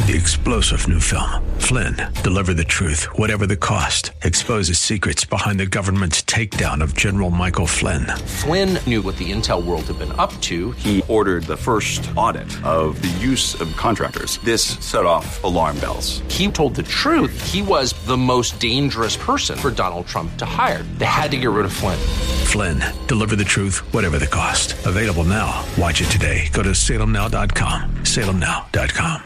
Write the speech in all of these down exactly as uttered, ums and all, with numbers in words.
The explosive new film, Flynn, deliver the truth, whatever the cost, exposes secrets behind the government's takedown of General Michael Flynn. Flynn knew what the intel world had been up to. He ordered the first audit of the use of contractors. This set off alarm bells. He told the truth. He was the most dangerous person for Donald Trump to hire. They had to get rid of Flynn. Flynn, deliver the truth, whatever the cost. Available now. Watch it today. Go to salem now dot com. salem now dot com.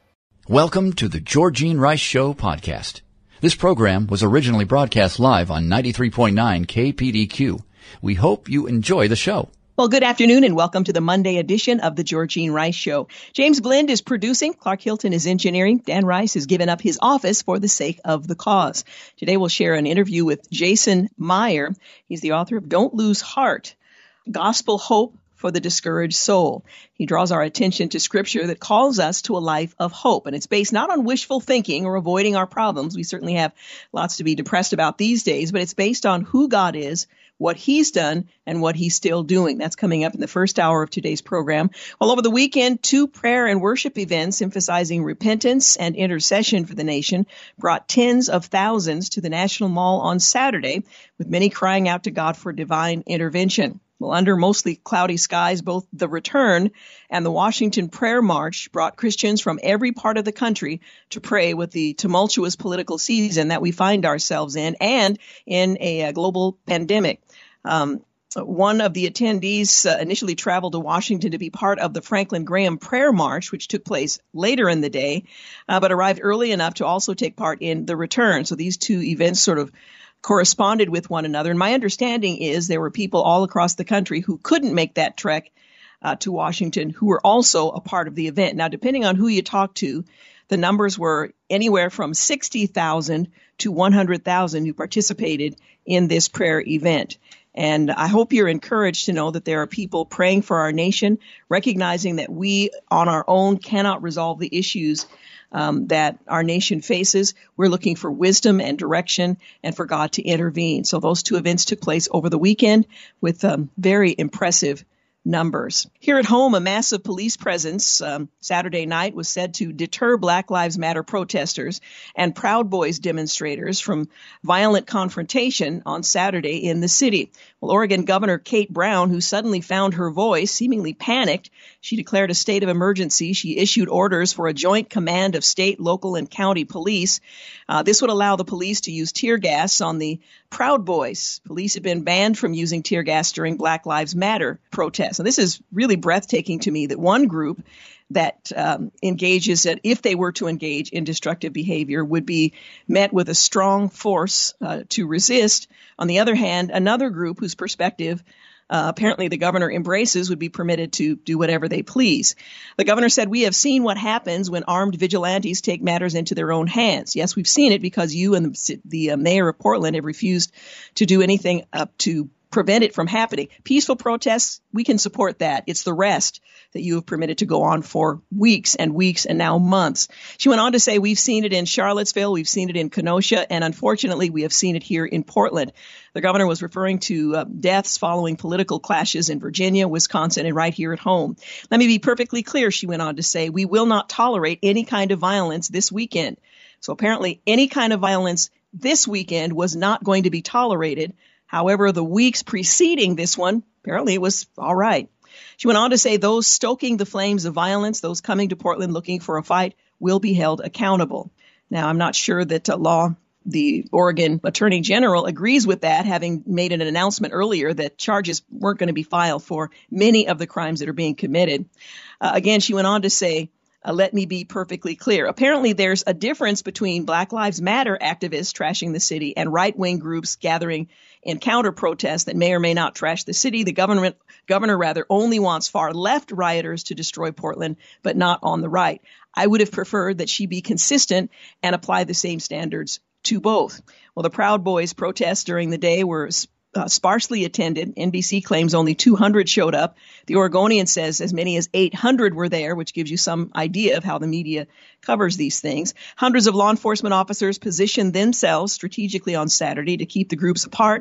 Welcome to the Georgene Rice Show podcast. This program was originally broadcast live on ninety-three point nine K P D Q. We hope you enjoy the show. Well, good afternoon and welcome to the Monday edition of the Georgene Rice Show. James Blend is producing. Clark Hilton is engineering. Dan Rice has given up his office for the sake of the cause. Today we'll share an interview with Jason Meyer. He's the author of Don't Lose Heart, Gospel Hope for the Discouraged Soul. He draws our attention to scripture that calls us to a life of hope. And it's based not on wishful thinking or avoiding our problems. We certainly have lots to be depressed about these days, but it's based on who God is, what he's done, and what he's still doing. That's coming up in the first hour of today's program. Well, over the weekend, two prayer and worship events emphasizing repentance and intercession for the nation brought tens of thousands to the National Mall on Saturday, with many crying out to God for divine intervention. Well, under mostly cloudy skies, both the return and the Washington Prayer March brought Christians from every part of the country to pray with the tumultuous political season that we find ourselves in and in a, a global pandemic. Um, one of the attendees uh, initially traveled to Washington to be part of the Franklin Graham Prayer March, which took place later in the day, uh, but arrived early enough to also take part in the return. So these two events sort of corresponded with one another. And my understanding is there were people all across the country who couldn't make that trek uh, to Washington who were also a part of the event. Now, depending on who you talk to, the numbers were anywhere from sixty thousand to one hundred thousand who participated in this prayer event. And I hope you're encouraged to know that there are people praying for our nation, recognizing that we on our own cannot resolve the issues Um, that our nation faces. We're looking for wisdom and direction and for God to intervene. So those two events took place over the weekend with um, very impressive numbers. Here at home, a massive police presence um, Saturday night was said to deter Black Lives Matter protesters and Proud Boys demonstrators from violent confrontation on Saturday in the city. Well, Oregon Governor Kate Brown, who suddenly found her voice, seemingly panicked. She declared a state of emergency. She issued orders for a joint command of state, local, and county police. Uh, this would allow the police to use tear gas on the Proud Boys. Police have been banned from using tear gas during Black Lives Matter protests. And this is really breathtaking to me that one group that um, engages, that if they were to engage in destructive behavior, would be met with a strong force uh, to resist. On the other hand, another group whose perspective Uh, apparently the governor embraces would be permitted to do whatever they please. The governor said, "We have seen what happens when armed vigilantes take matters into their own hands. Yes, we've seen it because you and the, the uh, mayor of Portland have refused to do anything up to prevent it from happening. Peaceful protests, we can support that. It's the rest that you have permitted to go on for weeks and weeks and now months." She went on to say, "We've seen it in Charlottesville, we've seen it in Kenosha, and unfortunately, we have seen it here in Portland." The governor was referring to uh, deaths following political clashes in Virginia, Wisconsin, and right here at home. "Let me be perfectly clear," she went on to say, "we will not tolerate any kind of violence this weekend." So apparently, any kind of violence this weekend was not going to be tolerated. However, the weeks preceding this one, apparently it was all right. She went on to say those stoking the flames of violence, those coming to Portland looking for a fight, will be held accountable. Now, I'm not sure that uh, law, the Oregon Attorney General agrees with that, having made an announcement earlier that charges weren't going to be filed for many of the crimes that are being committed. Uh, again, she went on to say, Uh, let me be perfectly clear. Apparently, there's a difference between Black Lives Matter activists trashing the city and right-wing groups gathering in counter-protests that may or may not trash the city. The government, governor, rather, only wants far-left rioters to destroy Portland, but not on the right. I would have preferred that she be consistent and apply the same standards to both. Well, the Proud Boys protests during the day were Uh, sparsely attended. N B C claims only two hundred showed up. The Oregonian says as many as eight hundred were there, which gives you some idea of how the media covers these things. Hundreds of law enforcement officers positioned themselves strategically on Saturday to keep the groups apart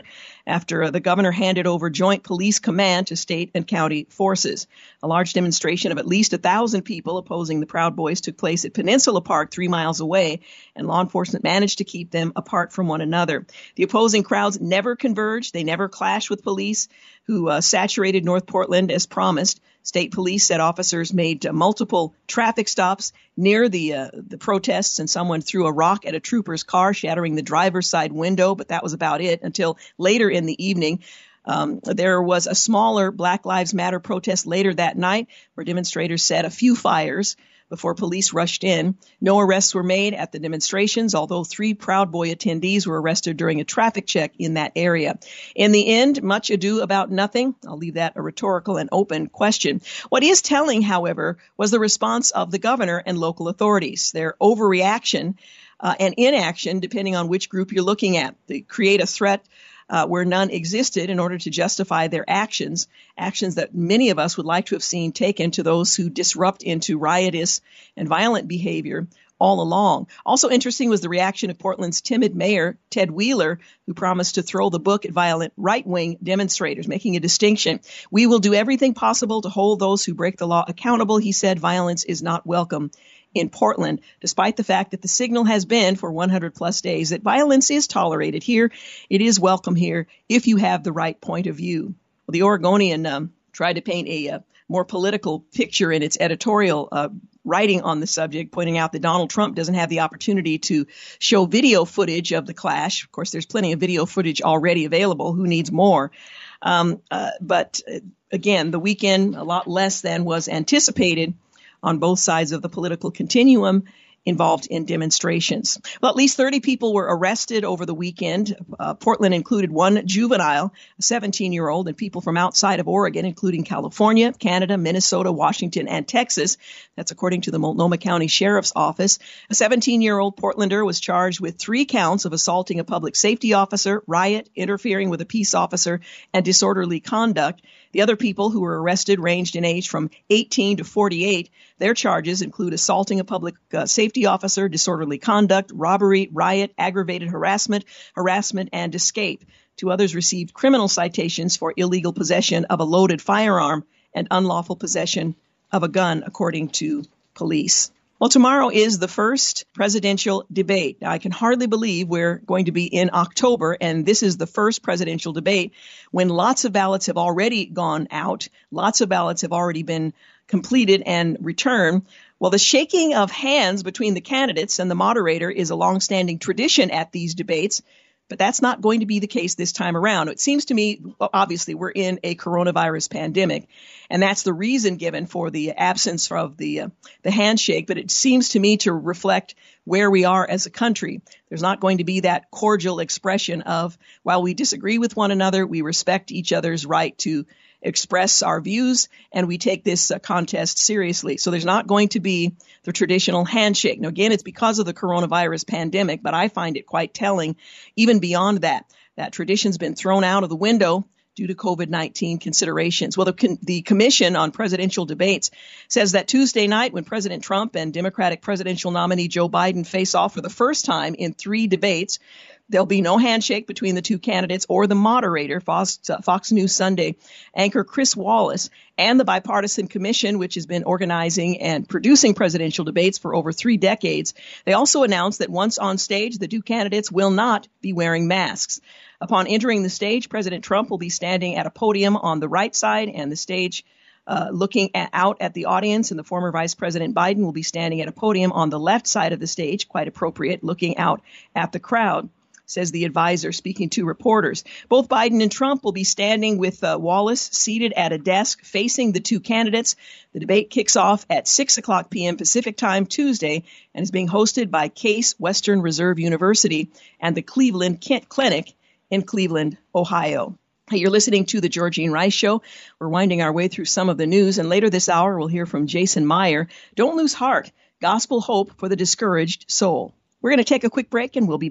after uh, the governor handed over joint police command to state and county forces. A large demonstration of at least a thousand people opposing the Proud Boys took place at Peninsula Park, three miles away, and law enforcement managed to keep them apart from one another. The opposing crowds never converged. They never clashed with police, who uh, saturated North Portland as promised. State police said officers made uh, multiple traffic stops near the uh, the protests, and someone threw a rock at a trooper's car, shattering the driver's side window, but that was about it until later in the evening. Um, there was a smaller Black Lives Matter protest later that night where demonstrators set a few fires before police rushed in. No arrests were made at the demonstrations, although three Proud Boy attendees were arrested during a traffic check in that area. In the end, much ado about nothing. I'll leave that a rhetorical and open question. What is telling, however, was the response of the governor and local authorities. Their overreaction uh, and inaction, depending on which group you're looking at. They create a threat Uh, where none existed in order to justify their actions, actions that many of us would like to have seen taken to those who disrupt into riotous and violent behavior all along. Also interesting was the reaction of Portland's timid mayor, Ted Wheeler, who promised to throw the book at violent right-wing demonstrators, making a distinction. We will do everything possible to hold those who break the law accountable, he said. Violence is not welcome in Portland, despite the fact that the signal has been for one hundred plus days that violence is tolerated here. It is welcome here if you have the right point of view. Well, the Oregonian um, tried to paint a uh, more political picture in its editorial uh, writing on the subject, pointing out that Donald Trump doesn't have the opportunity to show video footage of the clash. Of course, there's plenty of video footage already available. Who needs more? Um, uh, but uh, again, the weekend, a lot less than was anticipated on both sides of the political continuum involved in demonstrations. Well, at least thirty people were arrested over the weekend. Uh, Portland included one juvenile, a seventeen-year-old, and people from outside of Oregon, including California, Canada, Minnesota, Washington, and Texas. That's according to the Multnomah County Sheriff's Office. A seventeen-year-old Portlander was charged with three counts of assaulting a public safety officer, riot, interfering with a peace officer, and disorderly conduct. The other people who were arrested ranged in age from eighteen to forty-eight. Their charges include assaulting a public uh, safety officer, disorderly conduct, robbery, riot, aggravated harassment, harassment, and escape. Two others received criminal citations for illegal possession of a loaded firearm and unlawful possession of a gun, according to police. Well, tomorrow is the first presidential debate. Now, I can hardly believe we're going to be in October, and this is the first presidential debate when lots of ballots have already gone out. Lots of ballots have already been completed and returned. Well, the shaking of hands between the candidates and the moderator is a longstanding tradition at these debates, but that's not going to be the case this time around. It seems to me, well, obviously, we're in a coronavirus pandemic, and that's the reason given for the absence of the uh, the handshake. But it seems to me to reflect where we are as a country. There's not going to be that cordial expression of, while we disagree with one another, we respect each other's right to express our views, and we take this uh, contest seriously. So there's not going to be the traditional handshake. Now, again, it's because of the coronavirus pandemic, but I find it quite telling. Even beyond that, that tradition's been thrown out of the window due to COVID nineteen considerations. Well, the, con- the Commission on Presidential Debates says that Tuesday night, when President Trump and Democratic presidential nominee Joe Biden face off for the first time in three debates, there'll be no handshake between the two candidates or the moderator. Fox, uh, Fox News Sunday anchor Chris Wallace and the Bipartisan Commission, which has been organizing and producing presidential debates for over three decades. They also announced that once on stage, the two candidates will not be wearing masks. Upon entering the stage, President Trump will be standing at a podium on the right side, and the stage uh, looking at, out at the audience, and the former Vice President Biden will be standing at a podium on the left side of the stage, quite appropriate, looking out at the crowd, says the advisor speaking to reporters. Both Biden and Trump will be standing with uh, Wallace seated at a desk facing the two candidates. The debate kicks off at six o'clock p.m. Pacific Time Tuesday and is being hosted by Case Western Reserve University and the Cleveland Kent Clinic in Cleveland, Ohio. Hey, you're listening to The Georgene Rice Show. We're winding our way through some of the news, and later this hour we'll hear from Jason Meyer. Don't lose heart. Gospel hope for the discouraged soul. We're going to take a quick break, and we'll be back.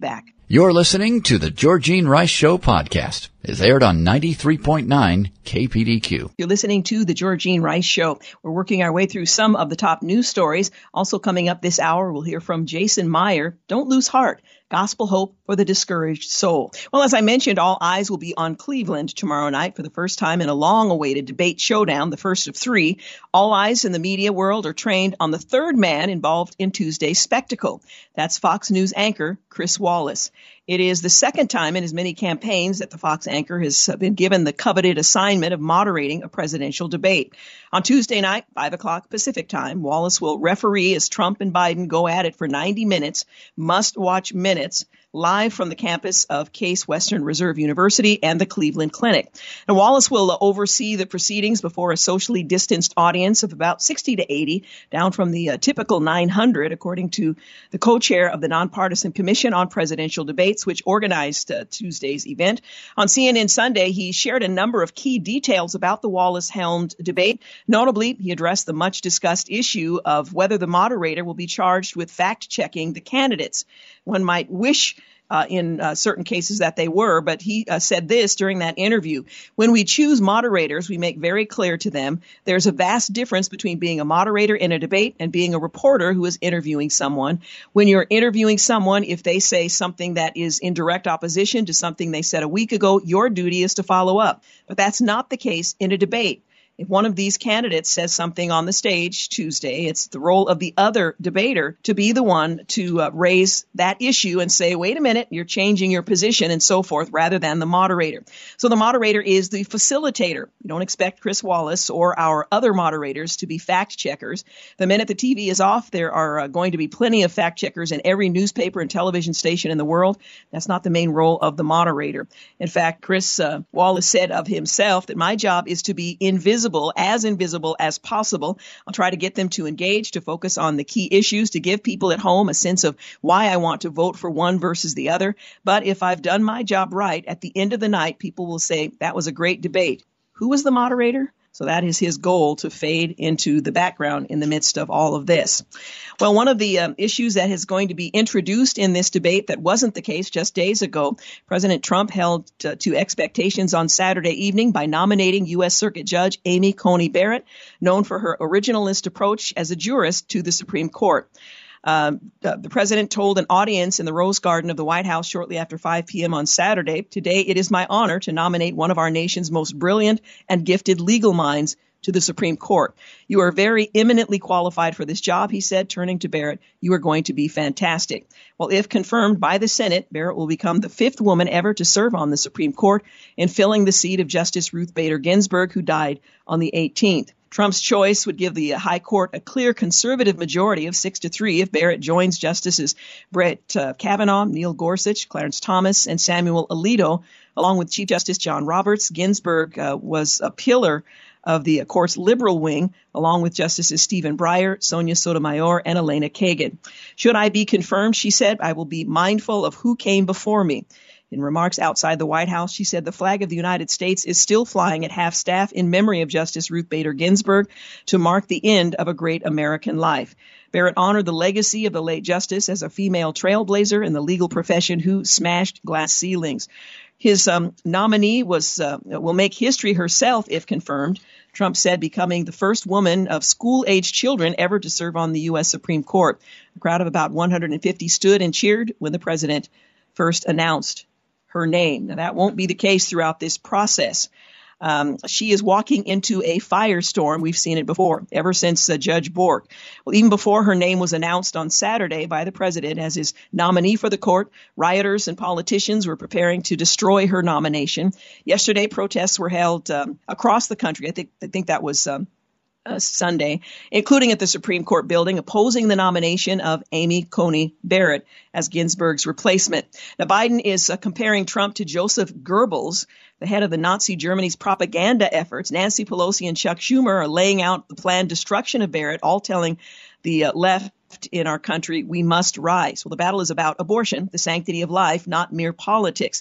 You're listening to the Georgene Rice Show podcast. It's aired on ninety-three point nine K P D Q. You're listening to the Georgene Rice Show. We're working our way through some of the top news stories. Also coming up this hour, we'll hear from Jason Meyer. Don't lose heart. Gospel hope for the discouraged soul. Well, as I mentioned, all eyes will be on Cleveland tomorrow night for the first time in a long-awaited debate showdown, the first of three. All eyes in the media world are trained on the third man involved in Tuesday's spectacle. That's Fox News anchor Chris Wallace. It is the second time in as many campaigns that the Fox anchor has been given the coveted assignment of moderating a presidential debate. On Tuesday night, five o'clock Pacific time, Wallace will referee as Trump and Biden go at it for ninety minutes, must-watch minutes, live from the campus of Case Western Reserve University and the Cleveland Clinic. And Wallace will oversee the proceedings before a socially distanced audience of about sixty to eighty, down from the uh, typical nine hundred, according to the co-chair of the Nonpartisan Commission on Presidential Debates, which organized uh, Tuesday's event. On C N N Sunday, he shared a number of key details about the Wallace-helmed debate. Notably, he addressed the much-discussed issue of whether the moderator will be charged with fact-checking the candidates. One might wish Uh, in uh, certain cases that they were, but he uh, said this during that interview. When we choose moderators, we make very clear to them there's a vast difference between being a moderator in a debate and being a reporter who is interviewing someone. When you're interviewing someone, if they say something that is in direct opposition to something they said a week ago, your duty is to follow up. But that's not the case in a debate. If one of these candidates says something on the stage Tuesday, it's the role of the other debater to be the one to uh, raise that issue and say, wait a minute, you're changing your position and so forth, rather than the moderator. So the moderator is the facilitator. You don't expect Chris Wallace or our other moderators to be fact checkers. The minute the T V is off, there are uh, going to be plenty of fact checkers in every newspaper and television station in the world. That's not the main role of the moderator. In fact, Chris uh, Wallace said of himself that my job is to be invisible, as invisible as possible. I'll try to get them to engage, to focus on the key issues, to give people at home a sense of why I want to vote for one versus the other. But if I've done my job right, at the end of the night, people will say, that was a great debate. Who was the moderator? So that is his goal, to fade into the background in the midst of all of this. Well, one of the um, issues that is going to be introduced in this debate that wasn't the case just days ago, President Trump held uh, to expectations on Saturday evening by nominating U S Circuit Judge Amy Coney Barrett, known for her originalist approach as a jurist to the Supreme Court. Um, uh, the president told an audience in the Rose Garden of the White House shortly after five p.m. on Saturday, today it is my honor to nominate one of our nation's most brilliant and gifted legal minds to the Supreme Court. You are very eminently qualified for this job, he said, turning to Barrett. You are going to be fantastic. Well, if confirmed by the Senate, Barrett will become the fifth woman ever to serve on the Supreme Court and filling the seat of Justice Ruth Bader Ginsburg, who died on the eighteenth. Trump's choice would give the High Court a clear conservative majority of six to three if Barrett joins Justices Brett uh, Kavanaugh, Neil Gorsuch, Clarence Thomas, and Samuel Alito, along with Chief Justice John Roberts. Ginsburg uh, was a pillar of the uh, court's liberal wing, along with Justices Stephen Breyer, Sonia Sotomayor, and Elena Kagan. Should I be confirmed, she said, I will be mindful of who came before me. In remarks outside the White House, she said the flag of the United States is still flying at half-staff in memory of Justice Ruth Bader Ginsburg to mark the end of a great American life. Barrett honored the legacy of the late justice as a female trailblazer in the legal profession who smashed glass ceilings. His um, nominee was uh, will make history herself if confirmed, Trump said, becoming the first woman of school-aged children ever to serve on the U S Supreme Court. A crowd of about one hundred fifty stood and cheered when the president first announced her name. Now, that won't be the case throughout this process. Um, she is walking into a firestorm. We've seen it before, ever since uh, Judge Bork. Well, even before her name was announced on Saturday by the president as his nominee for the court, rioters and politicians were preparing to destroy her nomination. Yesterday, protests were held um, across the country. I think I think that was um, uh, Sunday, including at the Supreme Court building, opposing the nomination of Amy Coney Barrett as Ginsburg's replacement. Now, Biden is uh, comparing Trump to Joseph Goebbels, the head of the Nazi Germany's propaganda efforts. Nancy Pelosi and Chuck Schumer are laying out the planned destruction of Barrett, all telling the uh, left in our country, we must rise. Well, the battle is about abortion, the sanctity of life, not mere politics.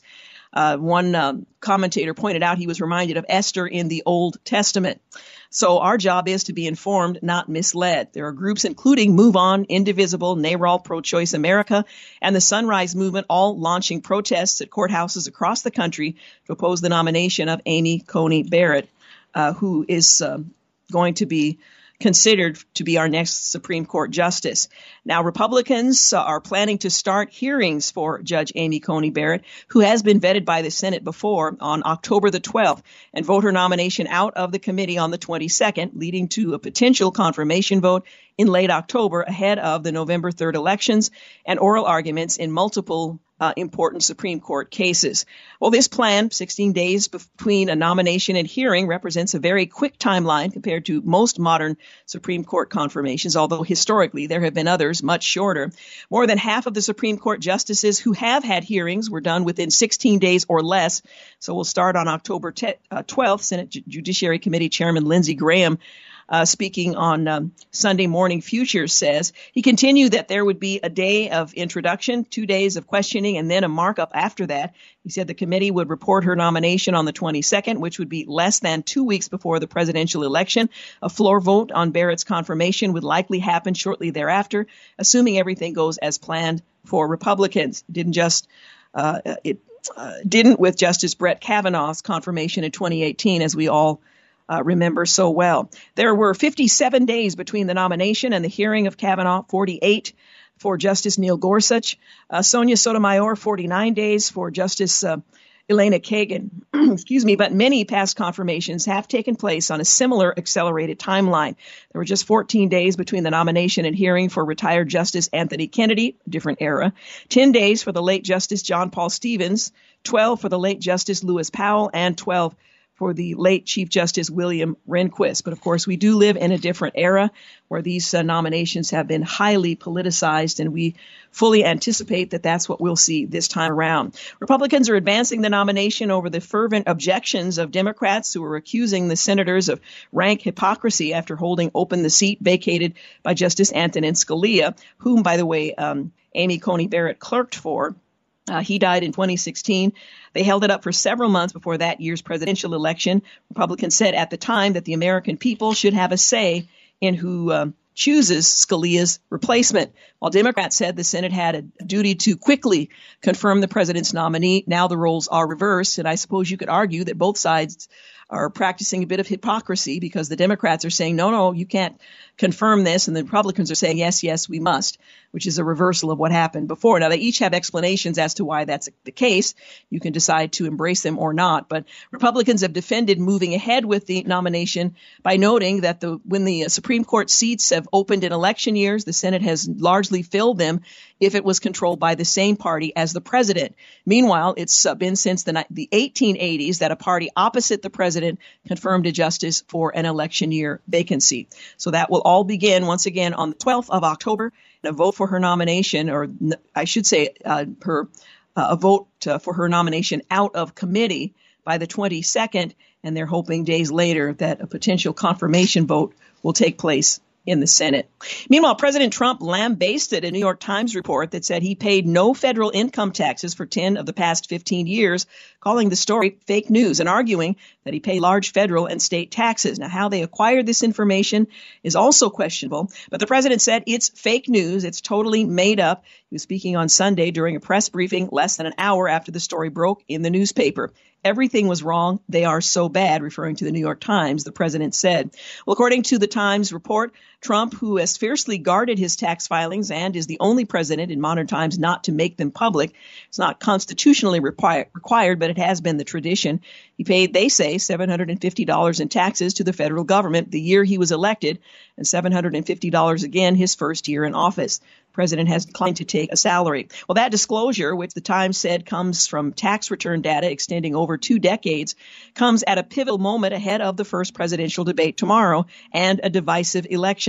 Uh, one uh, commentator pointed out he was reminded of Esther in the Old Testament. So our job is to be informed, not misled. There are groups including Move On, Indivisible, NARAL, Pro-Choice America, and the Sunrise Movement all launching protests at courthouses across the country to oppose the nomination of Amy Coney Barrett, uh, who is uh, going to be considered to be our next Supreme Court justice. Now, Republicans uh, are planning to start hearings for Judge Amy Coney Barrett, who has been vetted by the Senate before, on October the twelfth, and vote her nomination out of the committee on the twenty-second, leading to a potential confirmation vote in late October ahead of the November third elections and oral arguments in multiple Uh, important Supreme Court cases. Well, this plan, sixteen days between a nomination and hearing, represents a very quick timeline compared to most modern Supreme Court confirmations, although historically there have been others much shorter. More than half of the Supreme Court justices who have had hearings were done within sixteen days or less. So we'll start on October twelfth. Senate Judiciary Committee Chairman Lindsey Graham, Uh, speaking on um, Sunday Morning Futures, says he continued that there would be a day of introduction, two days of questioning, and then a markup after that. He said the committee would report her nomination on the twenty-second, which would be less than two weeks before the presidential election. A floor vote on Barrett's confirmation would likely happen shortly thereafter, assuming everything goes as planned for Republicans. It didn't just uh, it uh, didn't with Justice Brett Kavanaugh's confirmation in twenty eighteen, as we all Uh, remember so well. There were fifty-seven days between the nomination and the hearing of Kavanaugh, forty-eight for Justice Neil Gorsuch, uh, Sonia Sotomayor, forty-nine days for Justice uh, Elena Kagan. Excuse me, but many past confirmations have taken place on a similar accelerated timeline. There were just fourteen days between the nomination and hearing for retired Justice Anthony Kennedy, a different era, ten days for the late Justice John Paul Stevens, twelve for the late Justice Lewis Powell, and twelve for the late Chief Justice William Rehnquist. But of course, we do live in a different era where these uh, nominations have been highly politicized, and we fully anticipate that that's what we'll see this time around. Republicans are advancing the nomination over the fervent objections of Democrats who are accusing the senators of rank hypocrisy after holding open the seat vacated by Justice Antonin Scalia, whom, by the way, um, Amy Coney Barrett clerked for. Uh, he died in twenty sixteen. They held it up for several months before that year's presidential election. Republicans said at the time that the American people should have a say in who um, chooses Scalia's replacement, while Democrats said the Senate had a duty to quickly confirm the president's nominee. Now the roles are reversed, and I suppose you could argue that both sides are practicing a bit of hypocrisy, because the Democrats are saying, no, no, you can't confirm this, and the Republicans are saying, yes, yes, we must, which is a reversal of what happened before. Now, they each have explanations as to why that's the case. You can decide to embrace them or not, but Republicans have defended moving ahead with the nomination by noting that the when the Supreme Court seats have opened in election years, the Senate has largely filled them if it was controlled by the same party as the president. Meanwhile, it's uh, been since the, the eighteen eighties that a party opposite the president confirmed a justice for an election year vacancy. So that will all begin once again on the twelfth of October. A vote for her nomination, or I should say uh, her uh, a vote uh, for her nomination out of committee by the twenty-second, and they're hoping days later that a potential confirmation vote will take place in the Senate. Meanwhile, President Trump lambasted a New York Times report that said he paid no federal income taxes for ten of the past fifteen years, calling the story fake news and arguing that he paid large federal and state taxes. Now, how they acquired this information is also questionable, but the president said it's fake news. It's totally made up. He was speaking on Sunday during a press briefing less than an hour after the story broke in the newspaper. Everything was wrong. They are so bad, referring to the New York Times, the president said. Well, according to the Times report, Trump, who has fiercely guarded his tax filings and is the only president in modern times not to make them public, it's not constitutionally require, required, but it has been the tradition. He paid, they say, seven hundred fifty dollars in taxes to the federal government the year he was elected, and seven hundred fifty dollars again his first year in office. The president has declined to take a salary. Well, that disclosure, which the Times said comes from tax return data extending over two decades, comes at a pivotal moment ahead of the first presidential debate tomorrow and a divisive election.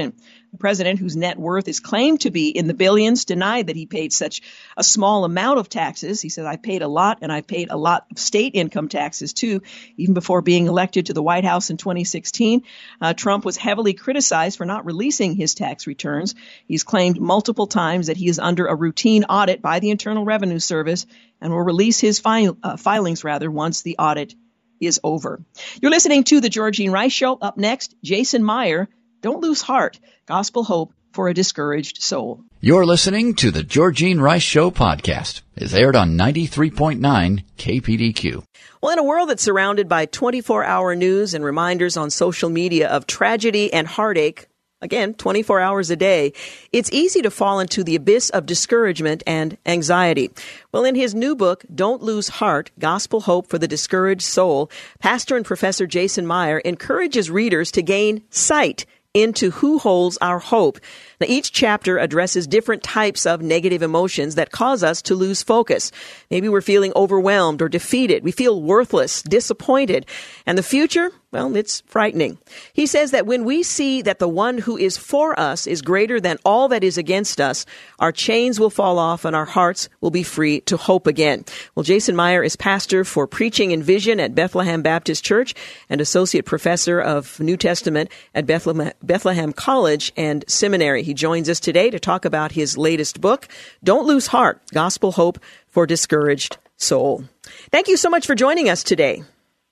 The president, whose net worth is claimed to be in the billions, denied that he paid such a small amount of taxes. He said, I paid a lot, and I paid a lot of state income taxes, too. Even before being elected to the White House in twenty sixteen, uh, Trump was heavily criticized for not releasing his tax returns. He's claimed multiple times that he is under a routine audit by the Internal Revenue Service and will release his fi- uh, filings, rather, once the audit is over. You're listening to The Georgene Rice Show. Up next, Jason Meyer, Don't Lose Heart, Gospel Hope for a Discouraged Soul. You're listening to The Georgene Rice Show podcast. It's aired on ninety-three point nine K P D Q. Well, in a world that's surrounded by twenty-four hour news and reminders on social media of tragedy and heartache, again, twenty-four hours a day, it's easy to fall into the abyss of discouragement and anxiety. Well, in his new book, Don't Lose Heart, Gospel Hope for the Discouraged Soul, Pastor and Professor Jason Meyer encourages readers to gain sight into who holds our hope. Now, each chapter addresses different types of negative emotions that cause us to lose focus. Maybe we're feeling overwhelmed or defeated. We feel worthless, disappointed. And the future, well, it's frightening. He says that when we see that the one who is for us is greater than all that is against us, our chains will fall off and our hearts will be free to hope again. Well, Jason Meyer is pastor for Preaching and Vision at Bethlehem Baptist Church and associate professor of New Testament at Bethlehem, Bethlehem College and Seminary. He joins us today to talk about his latest book, Don't Lose Heart, Gospel Hope for Discouraged Soul. Thank you so much for joining us today.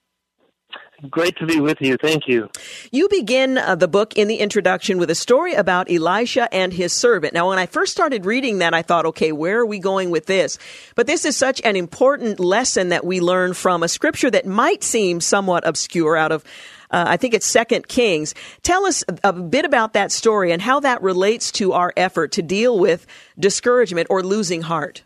Great to be with you. Thank you. You begin uh, the book in the introduction with a story about Elisha and his servant. Now, when I first started reading that, I thought, okay, where are we going with this? But this is such an important lesson that we learn from a scripture that might seem somewhat obscure out of Uh, I think it's Second Kings. Tell us a bit about that story and how that relates to our effort to deal with discouragement or losing heart.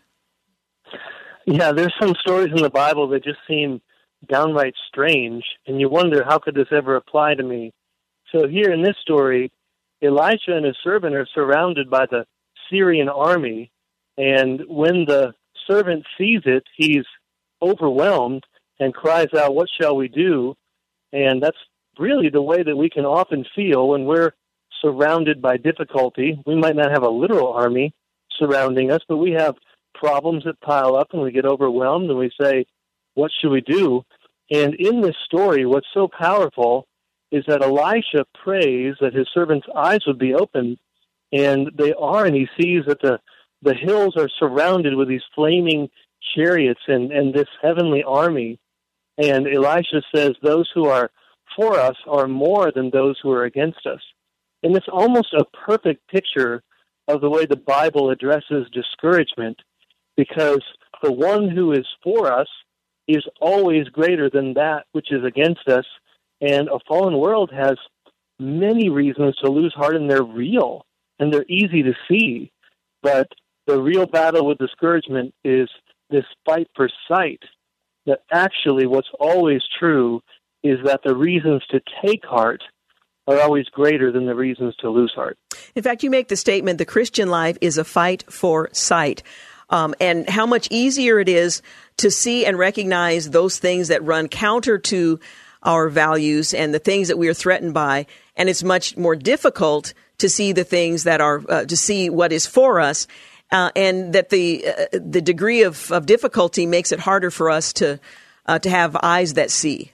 Yeah, there's some stories in the Bible that just seem downright strange, and you wonder, how could this ever apply to me? So here in this story, Elisha and his servant are surrounded by the Syrian army, and when the servant sees it, he's overwhelmed and cries out, "What shall we do?" And that's really the way that we can often feel when we're surrounded by difficulty. We might not have a literal army surrounding us, but we have problems that pile up and we get overwhelmed and we say, what should we do? And in this story, what's so powerful is that Elisha prays that his servant's eyes would be opened, and they are, and he sees that the, the hills are surrounded with these flaming chariots and, and this heavenly army. And Elisha says, those who are for us are more than those who are against us. And it's almost a perfect picture of the way the Bible addresses discouragement, because the one who is for us is always greater than that which is against us. And a fallen world has many reasons to lose heart, and they're real, and they're easy to see. But the real battle with discouragement is this fight for sight, that actually what's always true is that the reasons to take heart are always greater than the reasons to lose heart. In fact, you make the statement, the Christian life is a fight for sight, um, and how much easier it is to see and recognize those things that run counter to our values and the things that we are threatened by, and it's much more difficult to see the things that are, uh, to see what is for us. Uh, and that the uh, the degree of, of difficulty makes it harder for us to uh, to have eyes that see.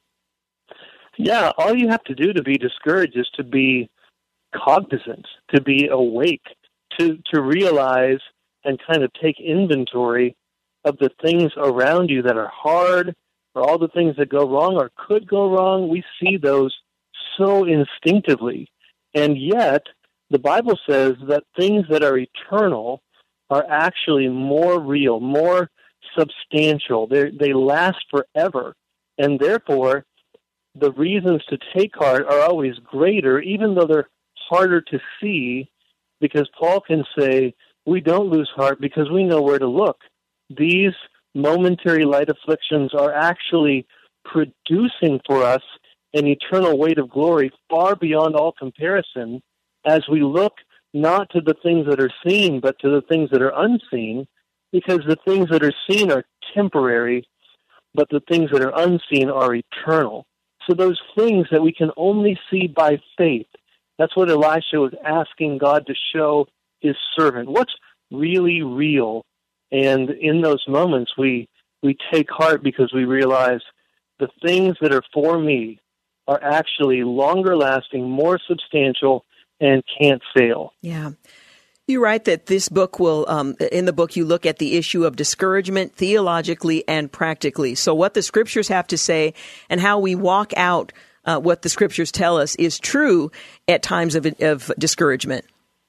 Yeah, all you have to do to be discouraged is to be cognizant, to be awake, to to realize and kind of take inventory of the things around you that are hard, or all the things that go wrong or could go wrong. We see those so instinctively, and yet the Bible says that things that are eternal are actually more real, more substantial. They they last forever, and therefore the reasons to take heart are always greater, even though they're harder to see, because Paul can say, we don't lose heart because we know where to look. These momentary light afflictions are actually producing for us an eternal weight of glory far beyond all comparison, as we look not to the things that are seen, but to the things that are unseen, because the things that are seen are temporary, but the things that are unseen are eternal. So those things that we can only see by faith That's what Elisha was asking God to show his servant. What's really real? And in those moments, we we take heart because we realize the things that are for me are actually longer lasting, more substantial, and can't fail. Yeah. You write that this book will, um, in the book, you look at the issue of discouragement theologically and practically. So what the scriptures have to say and how we walk out uh, what the scriptures tell us is true at times of, of discouragement.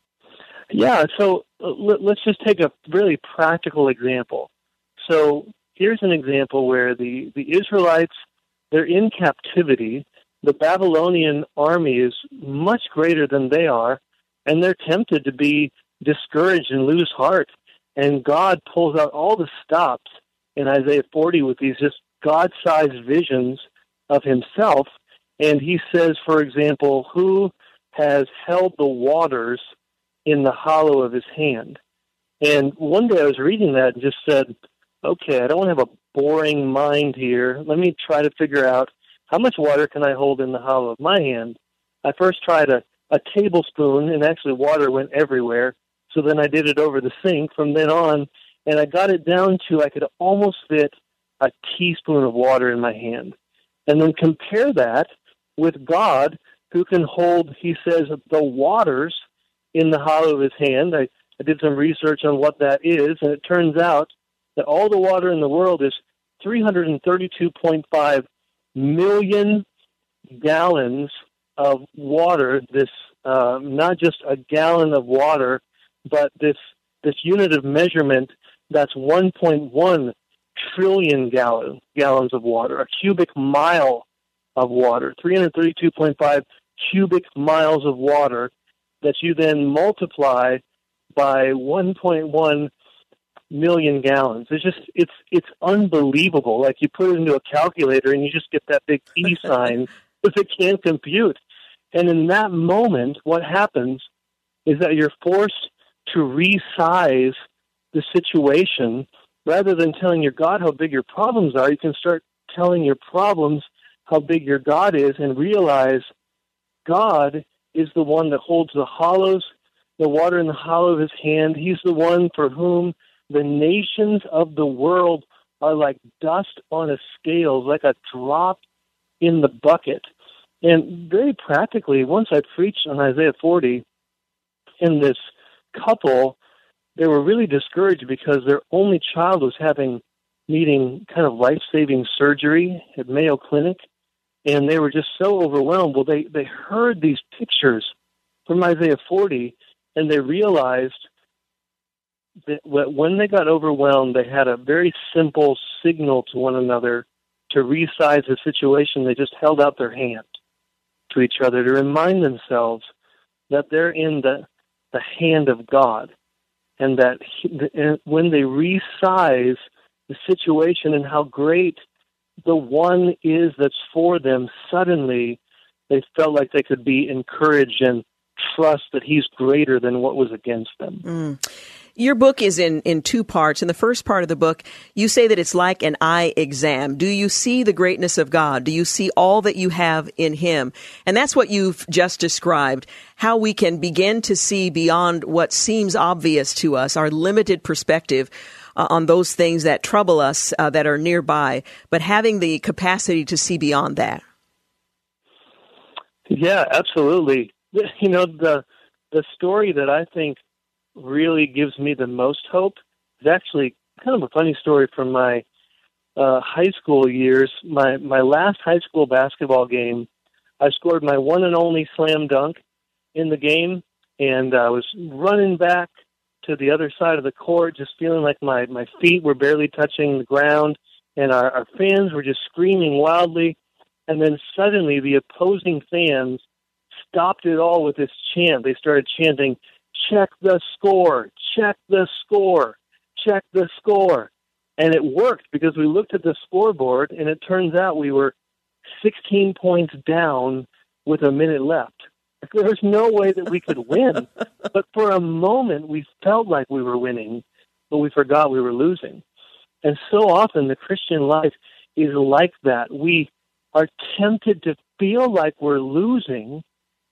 Yeah, so let's just take a really practical example. So here's an example where the, the Israelites, they're in captivity. The Babylonian army is much greater than they are, and they're tempted to be discouraged and lose heart. And God pulls out all the stops in Isaiah forty with these just God-sized visions of himself. And he says, for example, who has held the waters in the hollow of his hand? And one day I was reading that and just said, okay, I don't want to have a boring mind here. Let me try to figure out how much water can I hold in the hollow of my hand. I first tried a, a tablespoon, and actually water went everywhere. So then I did it over the sink from then on, and I got it down to I could almost fit a teaspoon of water in my hand. And then compare that with God, who can hold, he says, the waters in the hollow of his hand. I, I did some research on what that is, and it turns out that all the water in the world is three hundred thirty-two point five million gallons of water. This, uh, not just a gallon of water, but this this unit of measurement that's one point one trillion gallon, gallons of water, a cubic mile of water, three hundred thirty-two point five cubic miles of water that you then multiply by one point one million gallons. It's just, it's it's unbelievable. Like you put it into a calculator and you just get that big E sign because it can't compute. And in that moment, what happens is that you're forced to resize the situation. Rather than telling your God how big your problems are, you can start telling your problems how big your God is and realize God is the one that holds the hollows, the water in the hollow of his hand. He's the one for whom the nations of the world are like dust on a scale, like a drop in the bucket. And very practically, once I preached on Isaiah forty, and this couple, they were really discouraged because their only child was having, needing kind of life-saving surgery at Mayo Clinic, and they were just so overwhelmed. Well, they, they heard these pictures from Isaiah forty, and they realized that when they got overwhelmed, they had a very simple signal to one another to resize the situation. They just held out their hand to each other to remind themselves that they're in the, the hand of God, and that he, and when they resize the situation and how great the one is that's for them, suddenly they felt like they could be encouraged and trust that he's greater than what was against them. Mm. Your book is in, in two parts. In the first part of the book, you say that it's like an eye exam. Do you see the greatness of God? Do you see all that you have in him? And that's what you've just described, how we can begin to see beyond what seems obvious to us, our limited perspective uh, on those things that trouble us, uh, that are nearby, but having the capacity to see beyond that. Yeah, absolutely. You know, the the story that I think really gives me the most hope is actually kind of a funny story from my uh, high school years. My my last high school basketball game, I scored my one and only slam dunk in the game, and I was running back to the other side of the court, just feeling like my, my feet were barely touching the ground, and our, our fans were just screaming wildly. And then suddenly the opposing fans stopped it all with this chant. They started chanting, "Check the score, check the score, check the score." And it worked because we looked at the scoreboard, and it turns out we were sixteen points down with a minute left. There was no way that we could win. But for a moment, we felt like we were winning, but we forgot we were losing. And so often the Christian life is like that. We are tempted to feel like we're losing,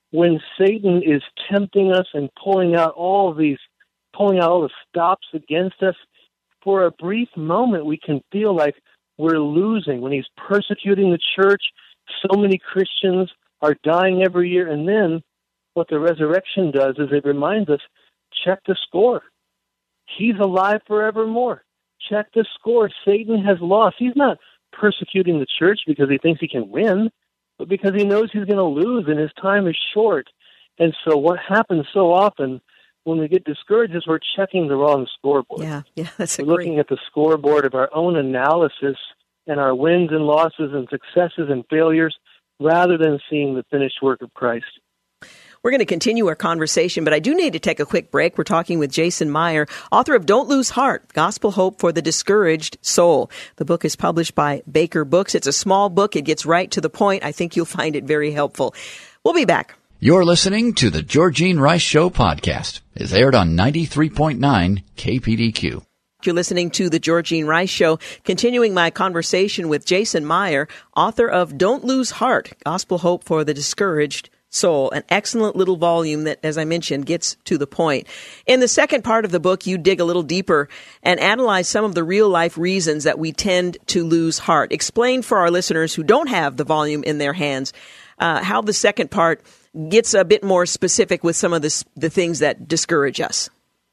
when Satan is tempting us and pulling out all these, pulling out all the stops against us, for a brief moment we can feel like we're losing. When he's persecuting the church, so many Christians are dying every year. And then what the resurrection does is it reminds us, check the score. He's alive forevermore. Check the score. Satan has lost. He's not persecuting the church because he thinks he can win, but because he knows he's going to lose and his time is short. And so what happens so often when we get discouraged is we're checking the wrong scoreboard. Yeah, yeah, that's a We're great... looking at the scoreboard of our own analysis and our wins and losses and successes and failures rather than seeing the finished work of Christ. We're going to continue our conversation, but I do need to take a quick break. We're talking with Jason Meyer, author of Don't Lose Heart, Gospel Hope for the Discouraged Soul. The book is published by Baker Books. It's a small book. It gets right to the point. I think you'll find it very helpful. We'll be back. You're listening to the Georgene Rice Show podcast. It's aired on ninety-three point nine K P D Q. You're listening to the Georgene Rice Show, continuing my conversation with Jason Meyer, author of Don't Lose Heart, Gospel Hope for the Discouraged Soul, an excellent little volume that, as I mentioned, gets to the point. In the second part of the book, you dig a little deeper and analyze some of the real-life reasons that we tend to lose heart. Explain for our listeners who don't have the volume in their hands uh, how the second part gets a bit more specific with some of the, the things that discourage us.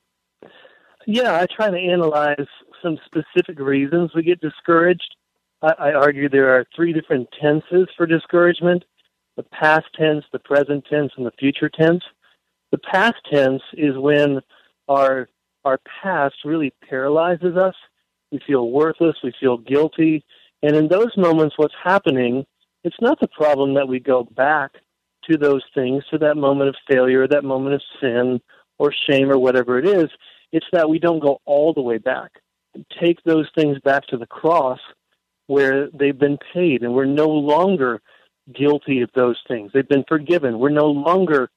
Yeah, I try to analyze some specific reasons we get discouraged. I, I argue there are three different tenses for discouragement: the past tense, the present tense, and the future tense. The past tense is when our our past really paralyzes us. We feel worthless, we feel guilty, and in those moments what's happening, it's not the problem that we go back to those things, to that moment of failure, that moment of sin or shame or whatever it is. It's that we don't go all the way back and take those things back to the cross where they've been paid, and we're no longer guilty of those things. They've been forgiven. We're no longer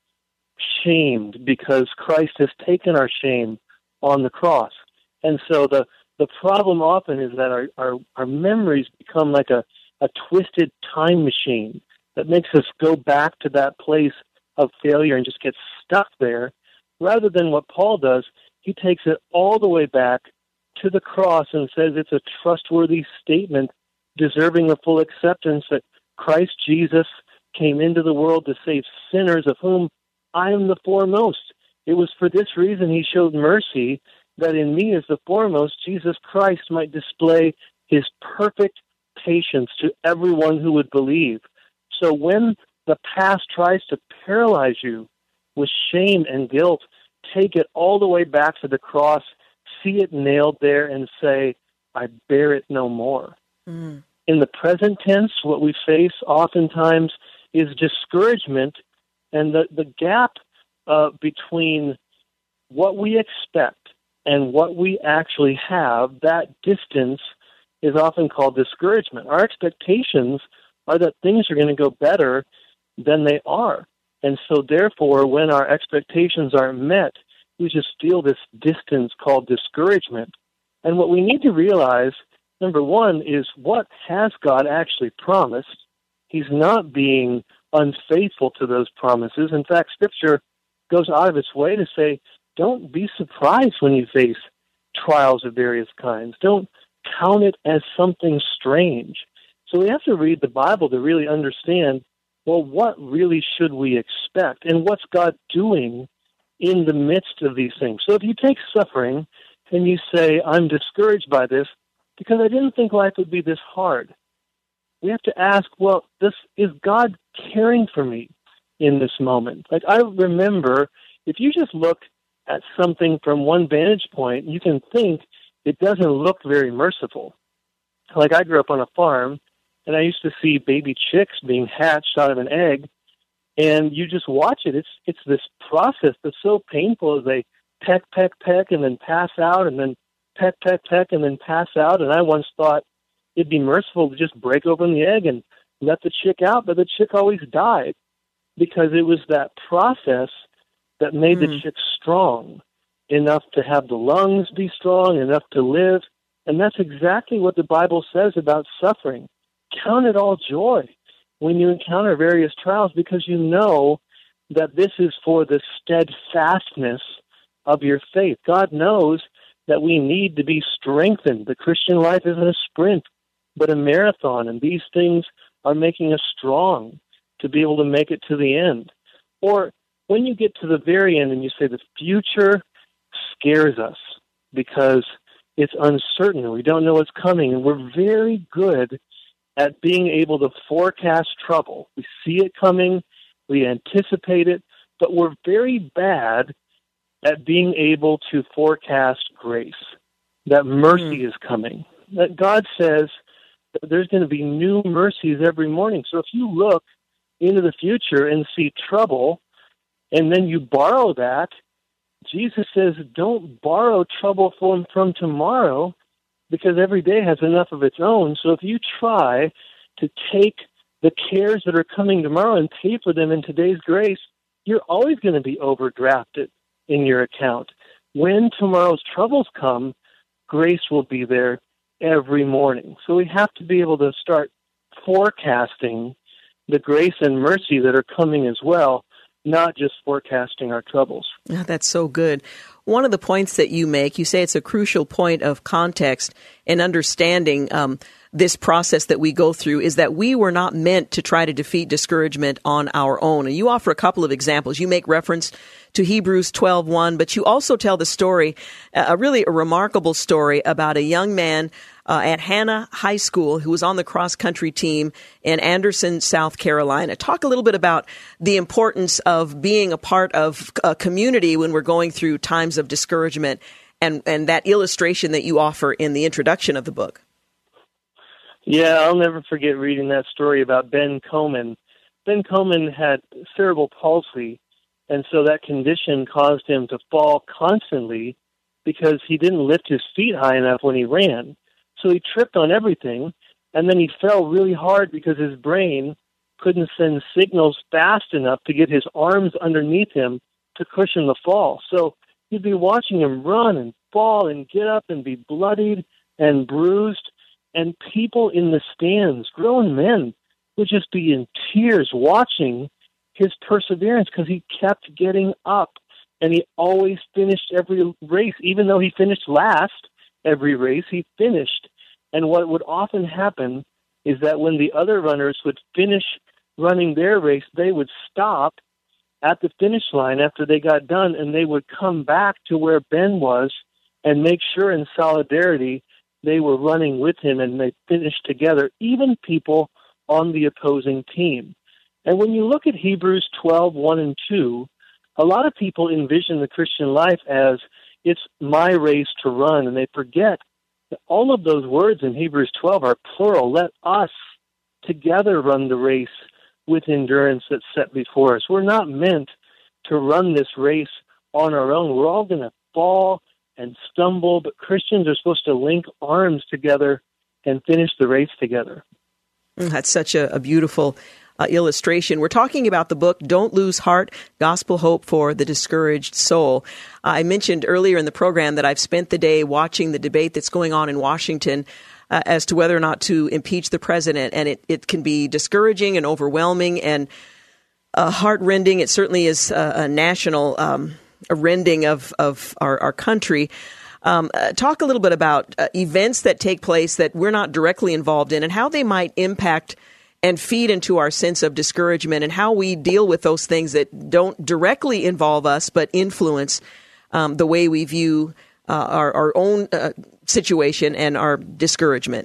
shamed because Christ has taken our shame on the cross. And so the, the problem often is that our, our, our memories become like a, a twisted time machine that makes us go back to that place of failure and just get stuck there, rather than what Paul does. He takes it all the way back to the cross and says it's a trustworthy statement deserving of full acceptance that Christ Jesus came into the world to save sinners, of whom I am the foremost. It was for this reason he showed mercy, that in me as the foremost, Jesus Christ might display his perfect patience to everyone who would believe. So when the past tries to paralyze you with shame and guilt, take it all the way back to the cross, see it nailed there, and say, I bear it no more. Mm. In the present tense, what we face oftentimes is discouragement, and the, the gap uh, between what we expect and what we actually have, that distance is often called discouragement. Our expectations are that things are going to go better than they are. And so therefore, when our expectations aren't met, we just feel this distance called discouragement. And what we need to realize, number one, is what has God actually promised? He's not being unfaithful to those promises. In fact, Scripture goes out of its way to say, don't be surprised when you face trials of various kinds. Don't count it as something strange. So we have to read the Bible to really understand, well, what really should we expect? And what's God doing in the midst of these things? So if you take suffering and you say, I'm discouraged by this because I didn't think life would be this hard, we have to ask, well, this is God caring for me in this moment? Like, I remember, if you just look at something from one vantage point, you can think it doesn't look very merciful. Like, I grew up on a farm, and I used to see baby chicks being hatched out of an egg, and you just watch it. It's it's this process that's so painful as they peck, peck, peck, and then pass out, and then peck, peck, peck, and then pass out. And I once thought it'd be merciful to just break open the egg and let the chick out, but the chick always died because it was that process that made mm. the chick strong enough to have the lungs be strong, enough to live. And that's exactly what the Bible says about suffering. Count it all joy when you encounter various trials, because you know that this is for the steadfastness of your faith. God knows that we need to be strengthened. The Christian life isn't a sprint, but a marathon, and these things are making us strong to be able to make it to the end. Or when you get to the very end and you say the future scares us because it's uncertain and we don't know what's coming, and we're very good at being able to forecast trouble. We see it coming, we anticipate it, but we're very bad at being able to forecast grace, that mercy mm. is coming, that God says that there's going to be new mercies every morning. So if you look into the future and see trouble, and then you borrow that, Jesus says, don't borrow trouble from, from tomorrow, because every day has enough of its own. So if you try to take the cares that are coming tomorrow and pay for them in today's grace, you're always going to be overdrafted in your account. When tomorrow's troubles come, grace will be there every morning. So we have to be able to start forecasting the grace and mercy that are coming as well, not just forecasting our troubles. Oh, that's so good. One of the points that you make, you say it's a crucial point of context and understanding um, this process that we go through, is that we were not meant to try to defeat discouragement on our own. And you offer a couple of examples. You make reference to Hebrews twelve one, but you also tell the story, a really a remarkable story about a young man uh, at Hannah High School who was on the cross-country team in Anderson, South Carolina. Talk a little bit about the importance of being a part of a community when we're going through times of discouragement, and, and that illustration that you offer in the introduction of the book. Yeah, I'll never forget reading that story about Ben Coman. Ben Coman had cerebral palsy, and so that condition caused him to fall constantly because he didn't lift his feet high enough when he ran. So he tripped on everything, and then he fell really hard because his brain couldn't send signals fast enough to get his arms underneath him to cushion the fall. So you'd be watching him run and fall and get up and be bloodied and bruised, and people in the stands, grown men, would just be in tears watching his perseverance because he kept getting up, and he always finished every race. Even though he finished last every race, he finished. And what would often happen is that when the other runners would finish running their race, they would stop at the finish line after they got done, and they would come back to where Ben was and make sure in solidarity they were running with him and they finished together, even people on the opposing team. And when you look at Hebrews twelve one and two, a lot of people envision the Christian life as it's my race to run, and they forget that all of those words in Hebrews twelve are plural. Let us together run the race with endurance that's set before us. We're not meant to run this race on our own. We're all going to fall and stumble, but Christians are supposed to link arms together and finish the race together. That's such a, a beautiful uh, illustration. We're talking about the book, Don't Lose Heart, Gospel Hope for the Discouraged Soul. Uh, I mentioned earlier in the program that I've spent the day watching the debate that's going on in Washington uh, as to whether or not to impeach the president, and it, it can be discouraging and overwhelming and uh, heart-rending. It certainly is uh, a national um, a rending of, of our, our country. Um, uh, talk a little bit about uh, events that take place that we're not directly involved in and how they might impact and feed into our sense of discouragement, and how we deal with those things that don't directly involve us but influence um, the way we view uh, our, our own uh, situation and our discouragement.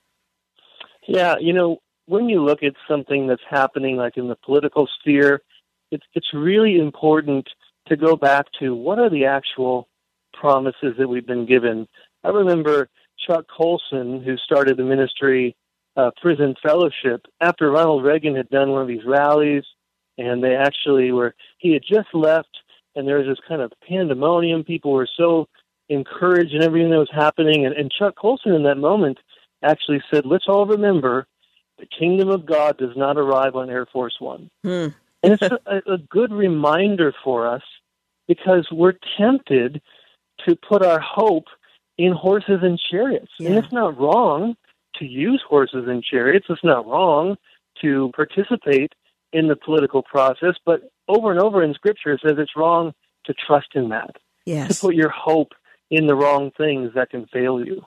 Yeah, you know, when you look at something that's happening like in the political sphere, it's, it's really important to go back to what are the actual promises that we've been given. I remember Chuck Colson, who started the ministry uh, Prison Fellowship, after Ronald Reagan had done one of these rallies, and they actually were, he had just left, and there was this kind of pandemonium. People were so encouraged in everything that was happening, and, and Chuck Colson in that moment actually said, let's all remember the kingdom of God does not arrive on Air Force One. Hmm. And it's a, a good reminder for us, because we're tempted to put our hope in horses and chariots. Yeah. And it's not wrong to use horses and chariots. It's not wrong to participate in the political process. But over and over in Scripture, it says it's wrong to trust in that. Yes. To put your hope in the wrong things that can fail you.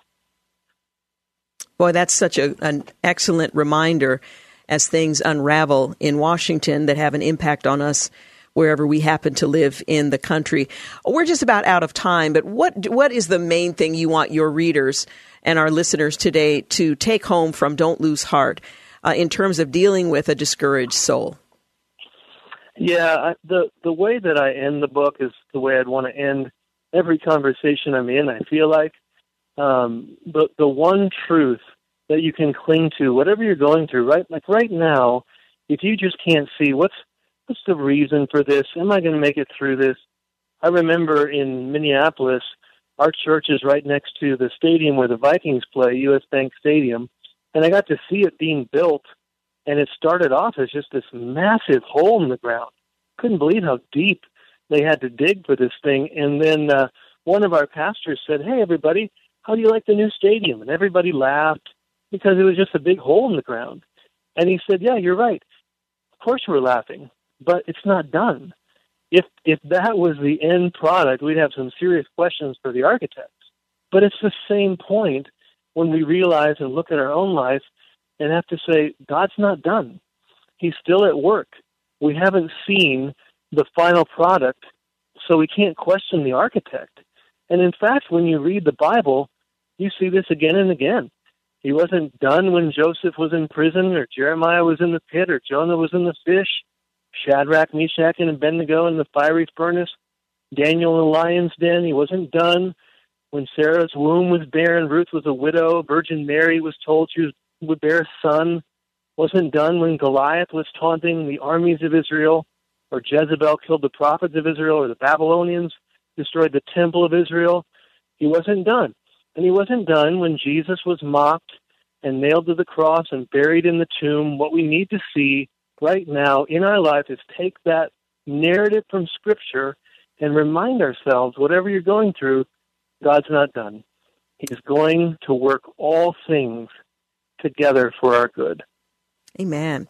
Boy, that's such a, an excellent reminder as things unravel in Washington that have an impact on us wherever we happen to live in the country. We're just about out of time, but what what is the main thing you want your readers and our listeners today to take home from Don't Lose Heart uh, in terms of dealing with a discouraged soul? Yeah, I, the the way that I end the book is the way I'd want to end every conversation I'm in, I feel like. Um, but the one truth that you can cling to, whatever you're going through, right? Like right now, if you just can't see what's what's the reason for this, am I going to make it through this? I remember in Minneapolis, our church is right next to the stadium where the Vikings play, U S Bank Stadium, and I got to see it being built, and it started off as just this massive hole in the ground. Couldn't believe how deep they had to dig for this thing, and then uh, one of our pastors said, "Hey, everybody, how do you like the new stadium?" And everybody laughed because it was just a big hole in the ground. And he said, "Yeah, you're right. Of course we're laughing, but it's not done. If if that was the end product, we'd have some serious questions for the architects. But it's the same point when we realize and look at our own life and have to say, God's not done. He's still at work. We haven't seen the final product, so we can't question the architect. And in fact, when you read the Bible, you see this again and again. He wasn't done when Joseph was in prison, or Jeremiah was in the pit, or Jonah was in the fish, Shadrach, Meshach, and Abednego in the fiery furnace, Daniel in the lion's den. He wasn't done when Sarah's womb was barren, Ruth was a widow, Virgin Mary was told she would bear a son. Wasn't done when Goliath was taunting the armies of Israel, or Jezebel killed the prophets of Israel, or the Babylonians destroyed the temple of Israel. He wasn't done. And he wasn't done when Jesus was mocked and nailed to the cross and buried in the tomb. What we need to see right now in our life is take that narrative from Scripture and remind ourselves, whatever you're going through, God's not done. He's going to work all things together for our good. Amen.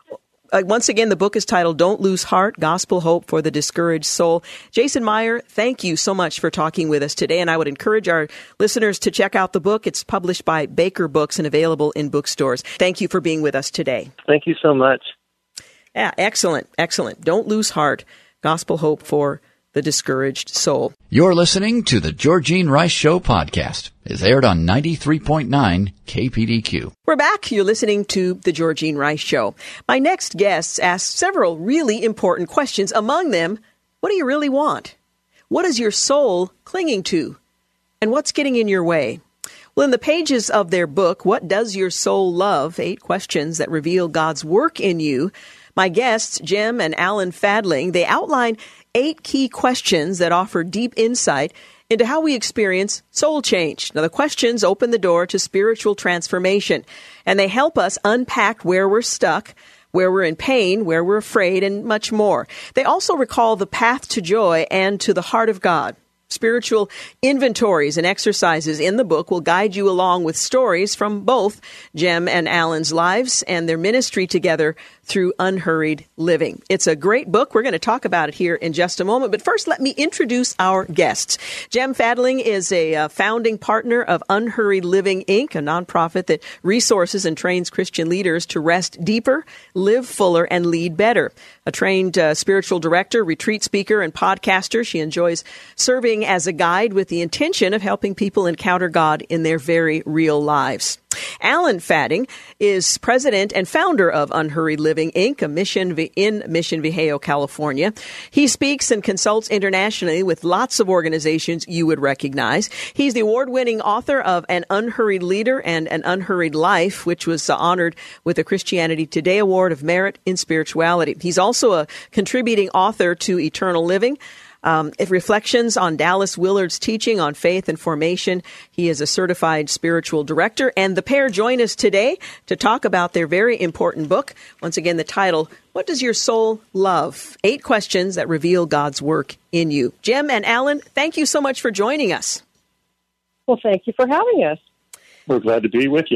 Uh, once again, the book is titled Don't Lose Heart, Gospel Hope for the Discouraged Soul. Jason Meyer, thank you so much for talking with us today, and I would encourage our listeners to check out the book. It's published by Baker Books and available in bookstores. Thank you for being with us today. Thank you so much. Yeah, excellent, excellent. Don't Lose Heart, Gospel Hope for the Discouraged Soul. You're listening to the Georgene Rice Show podcast. It's aired on ninety-three point nine K P D Q. We're back. You're listening to the Georgene Rice Show. My next guests asked several really important questions. Among them, what do you really want? What is your soul clinging to? And what's getting in your way? Well, in the pages of their book, What Does Your Soul Love? Eight Questions That Reveal God's Work in You, my guests, Jim and Alan Fadling, they outline eight key questions that offer deep insight into how we experience soul change. Now, the questions open the door to spiritual transformation, and they help us unpack where we're stuck, where we're in pain, where we're afraid, and much more. They also recall the path to joy and to the heart of God. Spiritual inventories and exercises in the book will guide you along with stories from both Jim and Alan's lives and their ministry together through unhurried living. It's a great book. We're going to talk about it here in just a moment. But first, let me introduce our guests. Jim Fadling is a uh, founding partner of Unhurried Living, Incorporated, a nonprofit that resources and trains Christian leaders to rest deeper, live fuller, and lead better. A trained uh, spiritual director, retreat speaker, and podcaster, she enjoys serving as a guide with the intention of helping people encounter God in their very real lives. Alan Fadling is president and founder of Unhurried Living, Incorporated, a mission in Mission Viejo, California. He speaks and consults internationally with lots of organizations you would recognize. He's the award-winning author of An Unhurried Leader and An Unhurried Life, which was uh, honored with the Christianity Today Award of Merit in Spirituality. He's also a contributing author to Eternal Living, Um, it reflections on Dallas Willard's teaching on faith and formation. He is a certified spiritual director, and the pair join us today to talk about their very important book. Once again, the title, What Does Your Soul Love? Eight Questions That Reveal God's Work in You. Jim and Alan, thank you so much for joining us. Well, thank you for having us. We're glad to be with you.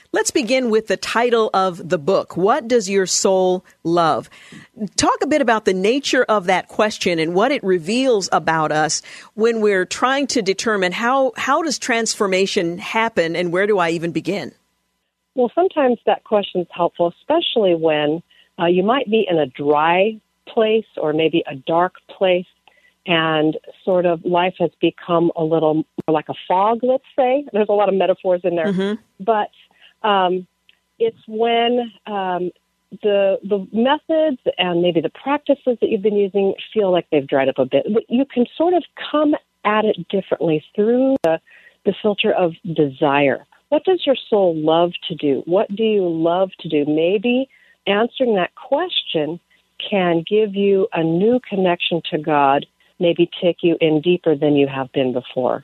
Let's begin with the title of the book. What does your soul love? Talk a bit about the nature of that question and what it reveals about us when we're trying to determine how, how does transformation happen and where do I even begin? Well, sometimes that question is helpful, especially when uh, you might be in a dry place or maybe a dark place and sort of life has become a little more like a fog, let's say. There's a lot of metaphors in there. Mm-hmm. But um, it's when um, the the methods and maybe the practices that you've been using feel like they've dried up a bit. But you can sort of come at it differently through the, the filter of desire. What does your soul love to do? What do you love to do? Maybe answering that question can give you a new connection to God, maybe take you in deeper than you have been before.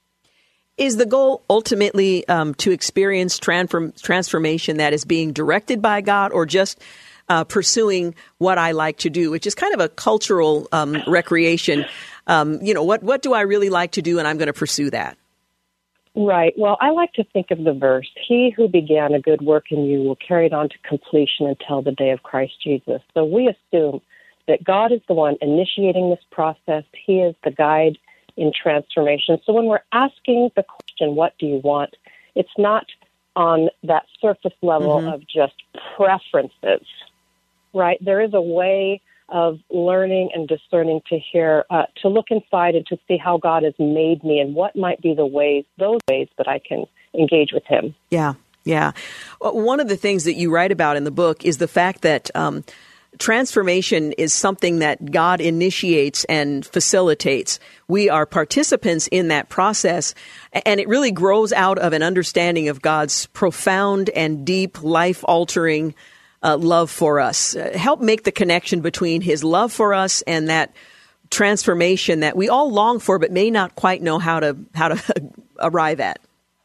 Is the goal ultimately um, to experience transform- transformation that is being directed by God, or just uh, pursuing what I like to do, which is kind of a cultural um, recreation? Um, you know, what, what do I really like to do, and I'm going to pursue that? Right. Well, I like to think of the verse, he who began a good work in you will carry it on to completion until the day of Christ Jesus. So we assume that God is the one initiating this process. He is the guide in transformation. So when we're asking the question, what do you want? It's not on that surface level mm-hmm. of just preferences, right? There is a way of learning and discerning to hear, uh, to look inside and to see how God has made me and what might be the ways, those ways that I can engage with him. Yeah, yeah. Well, one of the things that you write about in the book is the fact that um, transformation is something that God initiates and facilitates. We are participants in that process, and it really grows out of an understanding of God's profound and deep, life-altering uh, love for us. Uh, help make the connection between his love for us and that transformation that we all long for but may not quite know how to how to arrive at.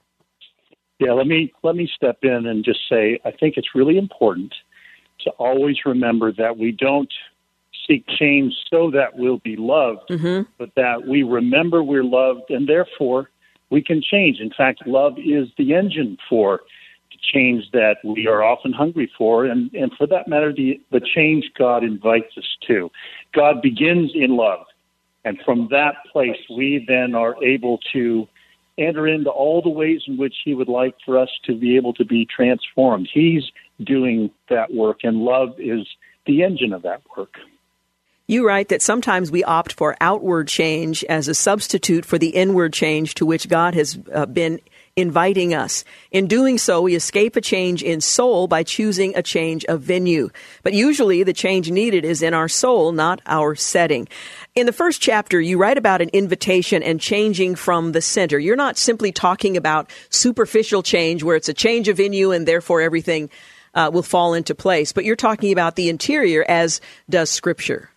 Yeah, let me let me step in and just say I think it's really important to always remember that we don't seek change so that we'll be loved, mm-hmm. but that we remember we're loved and therefore we can change. In fact, love is the engine for the change that we are often hungry for, and, and for that matter, the, the change God invites us to. God begins in love, and from that place we then are able to enter into all the ways in which he would like for us to be able to be transformed. He's doing that work, and love is the engine of that work. You write that sometimes we opt for outward change as a substitute for the inward change to which God has uh, been inviting us. In doing so, we escape a change in soul by choosing a change of venue. But usually the change needed is in our soul, not our setting. In the first chapter, you write about an invitation and changing from the center. You're not simply talking about superficial change where it's a change of venue and therefore everything uh, will fall into place, but you're talking about the interior, as does Scripture.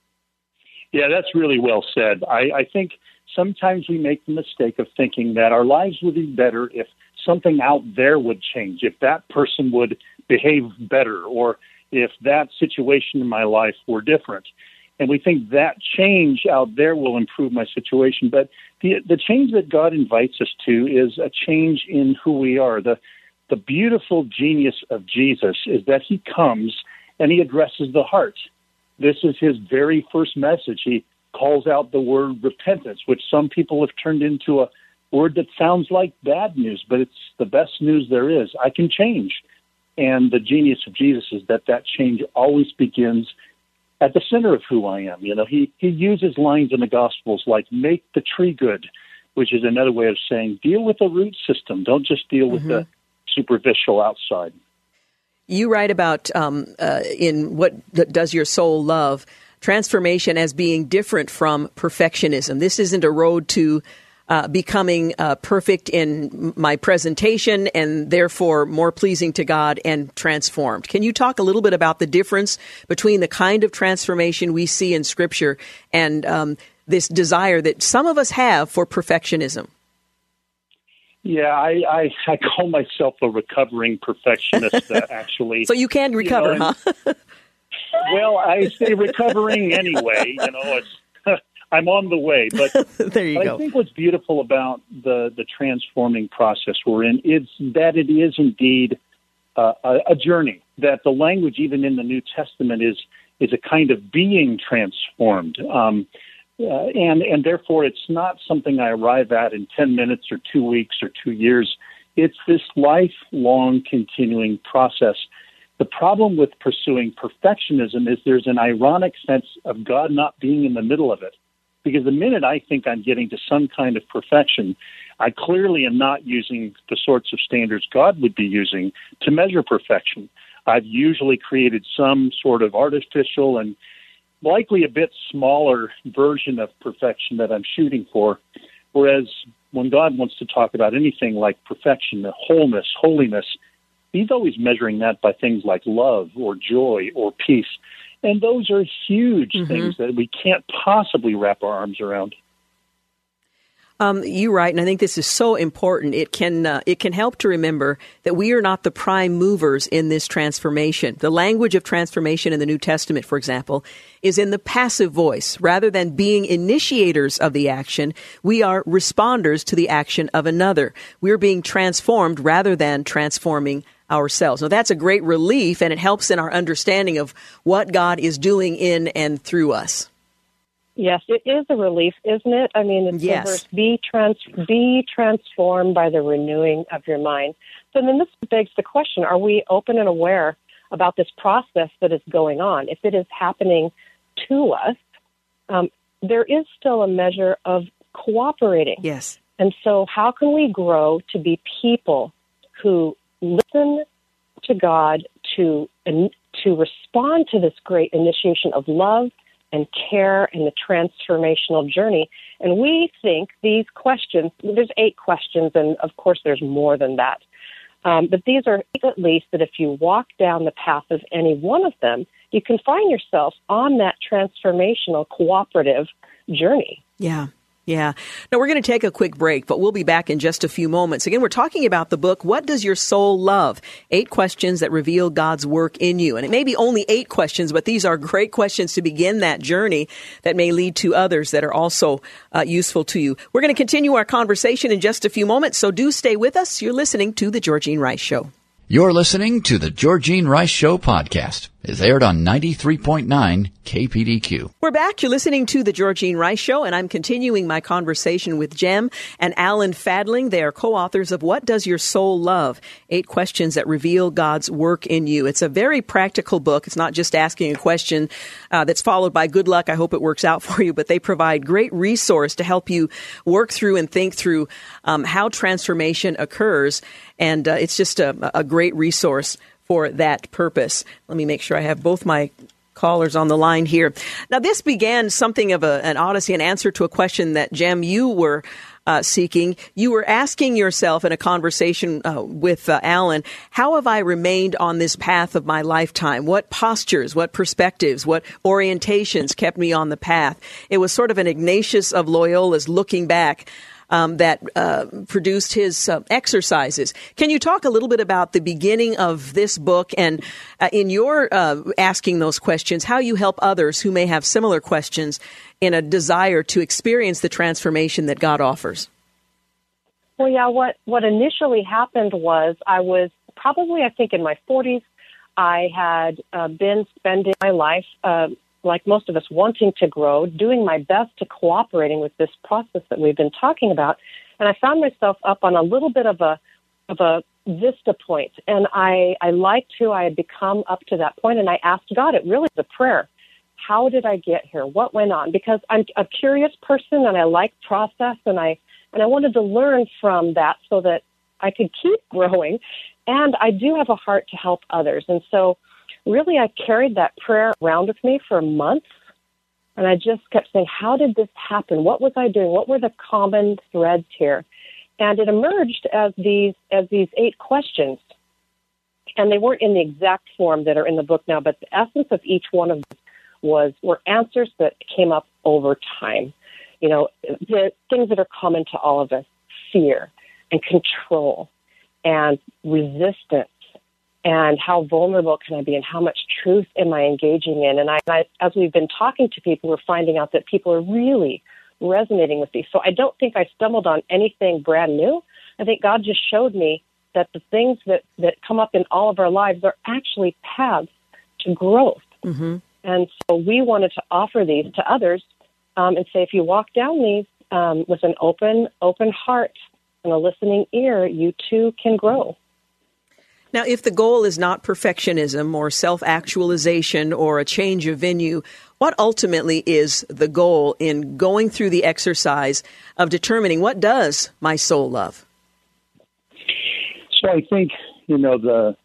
Yeah, that's really well said. I, I think sometimes we make the mistake of thinking that our lives would be better if something out there would change, if that person would behave better, or if that situation in my life were different. And we think that change out there will improve my situation. But the the change that God invites us to is a change in who we are. The the beautiful genius of Jesus is that he comes and he addresses the heart. This is his very first message. He calls out the word repentance, which some people have turned into a word that sounds like bad news, but it's the best news there is. I can change. And the genius of Jesus is that that change always begins at the center of who I am. You know, he, he uses lines in the Gospels like make the tree good, which is another way of saying deal with the root system. Don't just deal with mm-hmm. the superficial outside. You write about um, uh, in What Does Your Soul Love, transformation as being different from perfectionism. This isn't a road to uh, becoming uh, perfect in my presentation and therefore more pleasing to God and transformed. Can you talk a little bit about the difference between the kind of transformation we see in Scripture and um, this desire that some of us have for perfectionism? Yeah, I, I, I call myself a recovering perfectionist, uh, actually. So you can recover, you know, and, huh? Well, I say recovering anyway. You know, it's, I'm on the way. But there you but go. I think what's beautiful about the, the transforming process we're in is that it is indeed uh, a, a journey, that the language even in the New Testament is is a kind of being transformed. Um, uh, and, and therefore, it's not something I arrive at in ten minutes or two weeks or two years. It's this lifelong continuing process. The problem with pursuing perfectionism is there's an ironic sense of God not being in the middle of it. Because the minute I think I'm getting to some kind of perfection, I clearly am not using the sorts of standards God would be using to measure perfection. I've usually created some sort of artificial and likely a bit smaller version of perfection that I'm shooting for. Whereas when God wants to talk about anything like perfection, the wholeness, holiness, he's always measuring that by things like love or joy or peace. And those are huge mm-hmm. things that we can't possibly wrap our arms around. Um, you're right, and I think this is so important. It can uh, it can help to remember that we are not the prime movers in this transformation. The language of transformation in the New Testament, for example, is in the passive voice. Rather than being initiators of the action, we are responders to the action of another. We're being transformed rather than transforming ourselves. Now, that's a great relief, and it helps in our understanding of what God is doing in and through us. Yes, it is a relief, isn't it? I mean, it's yes. the verse, be, trans- be transformed by the renewing of your mind. So then this begs the question, are we open and aware about this process that is going on? If it is happening to us, um, there is still a measure of cooperating. Yes. And so how can we grow to be people who listen to God, to, to respond to this great initiation of love and care and the transformational journey? And we think these questions, there's eight questions, and of course there's more than that. Um, but these are at least that if you walk down the path of any one of them, you can find yourself on that transformational cooperative journey. Yeah. Yeah. Now, we're going to take a quick break, but we'll be back in just a few moments. Again, we're talking about the book, What Does Your Soul Love? Eight questions that reveal God's work in you. And it may be only eight questions, but these are great questions to begin that journey that may lead to others that are also uh, useful to you. We're going to continue our conversation in just a few moments, so do stay with us. You're listening to The Georgene Rice Show. You're listening to the Georgene Rice Show podcast. It's aired on ninety-three point nine K P D Q. We're back. You're listening to the Georgene Rice Show, and I'm continuing my conversation with Jem and Alan Fadling. They are co-authors of What Does Your Soul Love? Eight questions that reveal God's work in you. It's a very practical book. It's not just asking a question uh, that's followed by good luck. I hope it works out for you, but they provide great resource to help you work through and think through um, how transformation occurs. And uh, it's just a, a great resource for that purpose. Let me make sure I have both my callers on the line here. Now, this began something of a, an odyssey, an answer to a question that, Jem, you were uh, seeking. You were asking yourself in a conversation uh, with uh, Alan, how have I remained on this path of my lifetime? What postures, what perspectives, what orientations kept me on the path? It was sort of an Ignatius of Loyola's looking back Um, that uh, produced his uh, exercises. Can you talk a little bit about the beginning of this book and uh, in your uh, asking those questions, how you help others who may have similar questions in a desire to experience the transformation that God offers? Well, yeah, what, what initially happened was I was probably, I think, in my forties. I had uh, been spending my life uh, like most of us, wanting to grow, doing my best to cooperating with this process that we've been talking about. And I found myself up on a little bit of a of a vista point. And I, I liked who I had become up to that point. And I asked God, it really is a prayer. How did I get here? What went on? Because I'm a curious person and I like process, and I and I wanted to learn from that so that I could keep growing. And I do have a heart to help others. And so really, I carried that prayer around with me for months, and I just kept saying, how did this happen? What was I doing? What were the common threads here? And it emerged as these as these eight questions, and they weren't in the exact form that are in the book now, but the essence of each one of them was were answers that came up over time. You know, the things that are common to all of us: fear and control and resistance And how vulnerable can I be, and how much truth am I engaging in? And I, I, as we've been talking to people, we're finding out that people are really resonating with these. So I don't think I stumbled on anything brand new. I think God just showed me that the things that, that come up in all of our lives are actually paths to growth. Mm-hmm. And so we wanted to offer these to others um, and say, if you walk down these um, with an open, open heart and a listening ear, you too can grow. Now, if the goal is not perfectionism or self-actualization or a change of venue, what ultimately is the goal in going through the exercise of determining what does my soul love? So I think, you know, the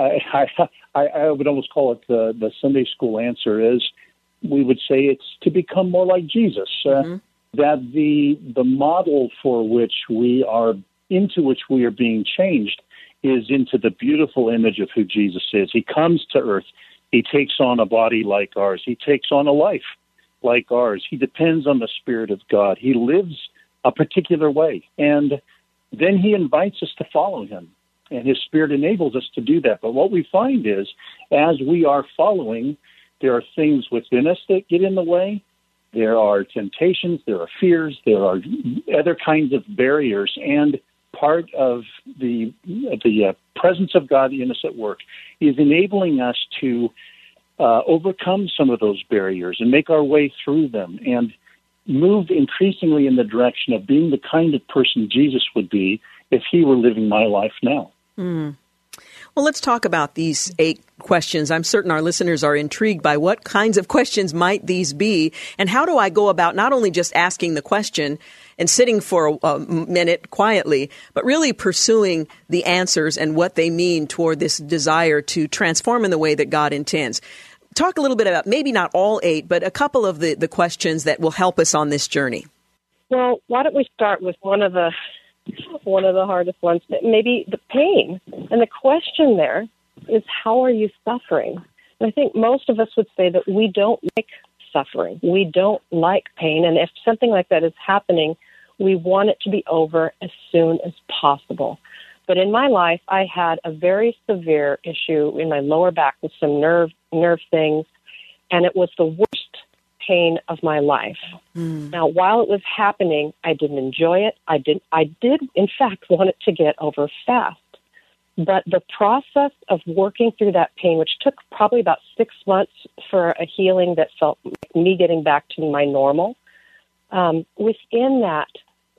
I, I, I would almost call it the, the Sunday school answer is we would say it's to become more like Jesus, mm-hmm. uh, that the the model for which we are, into which we are being changed is into the beautiful image of who Jesus is. He comes to earth. He takes on a body like ours. He takes on a life like ours. He depends on the Spirit of God. He lives a particular way. And then he invites us to follow him. And his Spirit enables us to do that. But what we find is, as we are following, there are things within us that get in the way. There are temptations. There are fears. There are other kinds of barriers. And part of the the uh, presence of God in us at work is enabling us to uh, overcome some of those barriers and make our way through them and move increasingly in the direction of being the kind of person Jesus would be if he were living my life now. Mm. Well, let's talk about these eight questions. I'm certain our listeners are intrigued by what kinds of questions might these be, and how do I go about not only just asking the question and sitting for a, a minute quietly, but really pursuing the answers and what they mean toward this desire to transform in the way that God intends. Talk a little bit about maybe not all eight, but a couple of the, the questions that will help us on this journey. Well, why don't we start with one of the one of the hardest ones, maybe the pain. And the question there is, how are you suffering? And I think most of us would say that we don't like suffering. We don't like pain. And if something like that is happening, we want it to be over as soon as possible. But in my life, I had a very severe issue in my lower back with some nerve nerve things, and it was the worst pain of my life. Mm. Now, while it was happening, I didn't enjoy it. I did, I did, in fact, want it to get over fast. But the process of working through that pain, which took probably about six months for a healing that felt like me getting back to my normal, um, within that,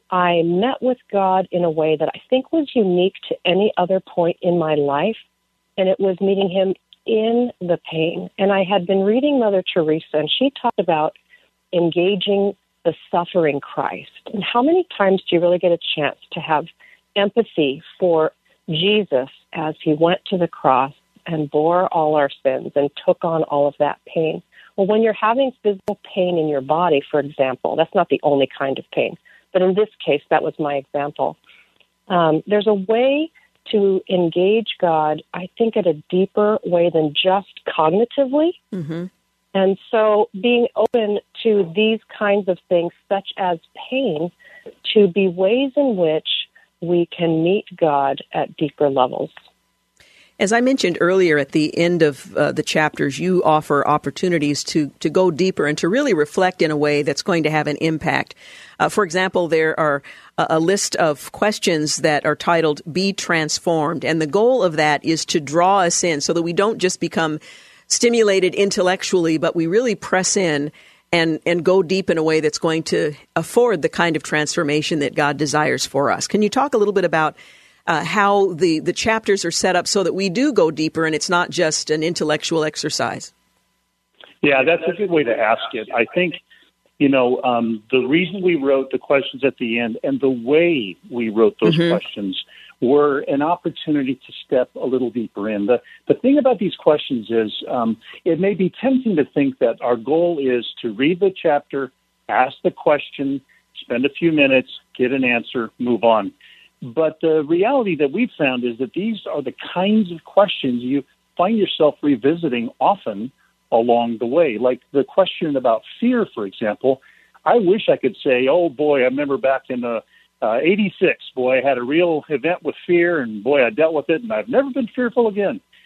I met with God in a way that I think was unique to any other point in my life, and it was meeting him in the pain. And I had been reading Mother Teresa, and she talked about engaging the suffering Christ. And how many times do you really get a chance to have empathy for Jesus as he went to the cross and bore all our sins and took on all of that pain? Well, when you're having physical pain in your body, for example, that's not the only kind of pain. But in this case, that was my example. Um, there's a way to engage God, I think, at a deeper way than just cognitively. Mm-hmm. And so being open to these kinds of things, such as pain, to be ways in which we can meet God at deeper levels. As I mentioned earlier at the end of uh, the chapters, you offer opportunities to, to go deeper and to really reflect in a way that's going to have an impact. Uh, for example, there are a, a list of questions that are titled Be Transformed. And the goal of that is to draw us in so that we don't just become stimulated intellectually, but we really press in and, and go deep in a way that's going to afford the kind of transformation that God desires for us. Can you talk a little bit about Uh, how the, the chapters are set up so that we do go deeper and it's not just an intellectual exercise? Yeah, that's a good way to ask it. I think, you know, um, the reason we wrote the questions at the end and the way we wrote those mm-hmm. questions were an opportunity to step a little deeper in. The, the thing about these questions is um, it may be tempting to think that our goal is to read the chapter, ask the question, spend a few minutes, get an answer, move on. But the reality that we've found is that these are the kinds of questions you find yourself revisiting often along the way. Like the question about fear, for example. I wish I could say, oh, boy, I remember back in uh, uh, eighty-six, boy, I had a real event with fear, and, boy, I dealt with it, and I've never been fearful again.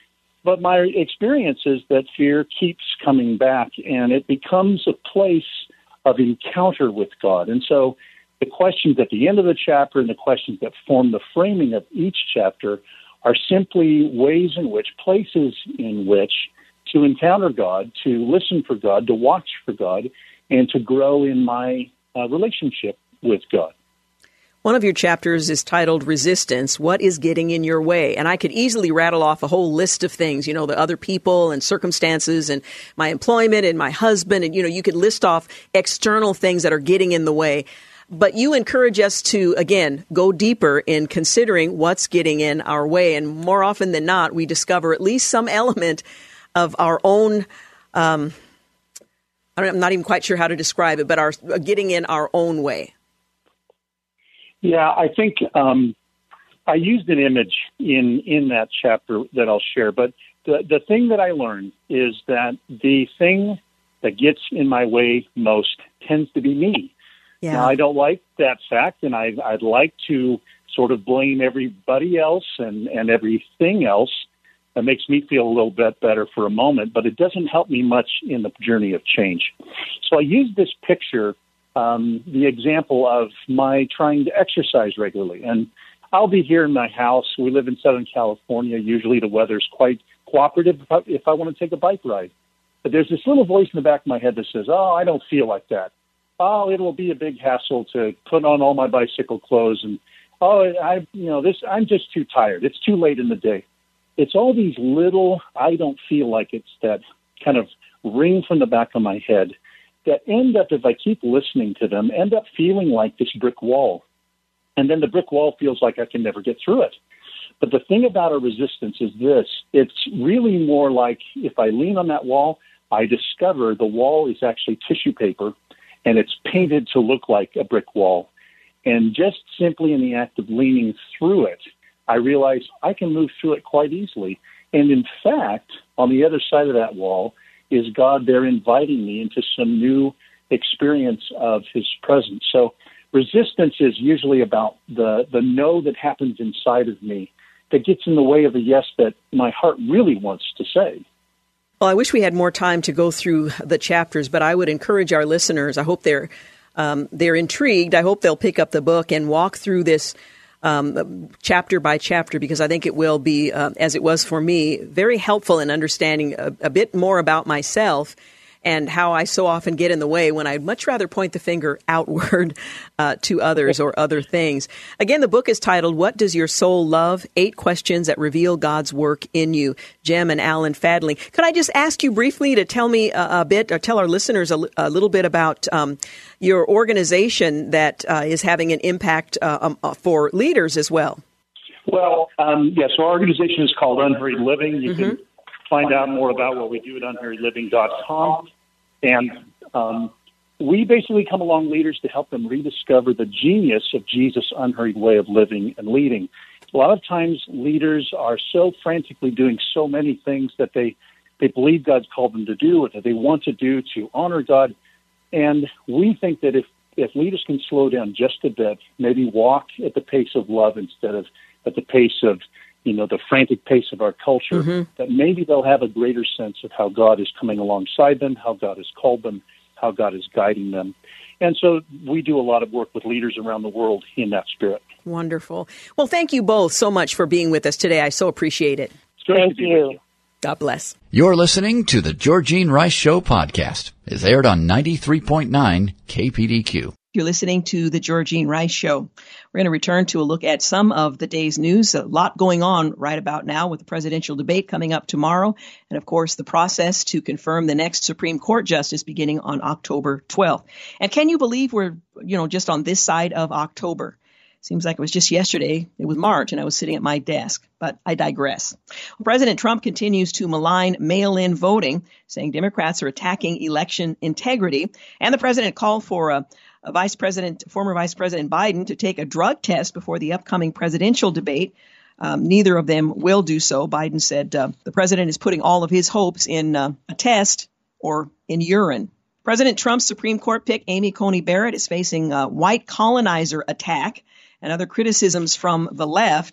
But my experience is that fear keeps coming back, and it becomes a place of encounter with God. And so the questions at the end of the chapter and the questions that form the framing of each chapter are simply ways in which, places in which, to encounter God, to listen for God, to watch for God, and to grow in my uh, relationship with God. One of your chapters is titled Resistance, What is Getting in Your Way? And I could easily rattle off a whole list of things, you know, the other people and circumstances and my employment and my husband. And, you know, you could list off external things that are getting in the way. But you encourage us to, again, go deeper in considering what's getting in our way. And more often than not, we discover at least some element of our own, um, I don't, I'm not even quite sure how to describe it, but our getting in our own way. Yeah, I think um, I used an image in, in that chapter that I'll share. But the, the thing that I learned is that the thing that gets in my way most tends to be me. Yeah. Now, I don't like that fact, and I, I'd like to sort of blame everybody else and, and everything else. That makes me feel a little bit better for a moment, but it doesn't help me much in the journey of change. So I used this picture, um, the example of my trying to exercise regularly. And I'll be here in my house. We live in Southern California. Usually the weather's quite cooperative if I, if I want to take a bike ride. But there's this little voice in the back of my head that says, oh, I don't feel like that. Oh, it'll be a big hassle to put on all my bicycle clothes. And, oh, I, you know, this, I'm just too tired. It's too late in the day. It's all these little, I don't feel like it's that kind of ring from the back of my head that end up, if I keep listening to them, end up feeling like this brick wall. And then the brick wall feels like I can never get through it. But the thing about a resistance is this. It's really more like if I lean on that wall, I discover the wall is actually tissue paper, and it's painted to look like a brick wall. And just simply in the act of leaning through it, I realize I can move through it quite easily. And in fact, on the other side of that wall is God there inviting me into some new experience of his presence. So resistance is usually about the, the no that happens inside of me that gets in the way of the yes that my heart really wants to say. Well, I wish we had more time to go through the chapters, but I would encourage our listeners, I hope they're um, they're intrigued. I hope they'll pick up the book and walk through this um, chapter by chapter, because I think it will be, uh, as it was for me, very helpful in understanding a, a bit more about myself and how I so often get in the way when I'd much rather point the finger outward uh, to others or other things. Again, the book is titled, What Does Your Soul Love? Eight Questions That Reveal God's Work in You. Jem and Alan Fadling. Could I just ask you briefly to tell me a, a bit, or tell our listeners a, a little bit about um, your organization that uh, is having an impact uh, um, uh, for leaders as well? Well, um, yes, our organization is called Unhurried Living. You mm-hmm. can find out more about what we do at unhurried living dot com. And um, we basically come along leaders to help them rediscover the genius of Jesus' unhurried way of living and leading. A lot of times leaders are so frantically doing so many things that they, they believe God's called them to do, or that they want to do to honor God. And we think that if, if leaders can slow down just a bit, maybe walk at the pace of love instead of at the pace of you know, the frantic pace of our culture, mm-hmm. that maybe they'll have a greater sense of how God is coming alongside them, how God has called them, how God is guiding them. And so we do a lot of work with leaders around the world in that spirit. Wonderful. Well, thank you both so much for being with us today. I so appreciate it. Thank you. God bless. You're listening to the Georgene Rice Show podcast. It's aired on ninety-three point nine K P D Q. You're listening to the Georgene Rice Show. We're going to return to a look at some of the day's news. A lot going on right about now with the presidential debate coming up tomorrow. And, of course, the process to confirm the next Supreme Court justice beginning on October twelfth. And can you believe we're, you know, just on this side of October? Seems like it was just yesterday. It was March, and I was sitting at my desk. But I digress. Well, President Trump continues to malign mail-in voting, saying Democrats are attacking election integrity. And the president called for a Uh, Vice President, former Vice President Biden to take a drug test before the upcoming presidential debate. Um, neither of them will do so. Biden said uh, the president is putting all of his hopes in uh, a test or in urine. President Trump's Supreme Court pick, Amy Coney Barrett, is facing a white colonizer attack and other criticisms from the left.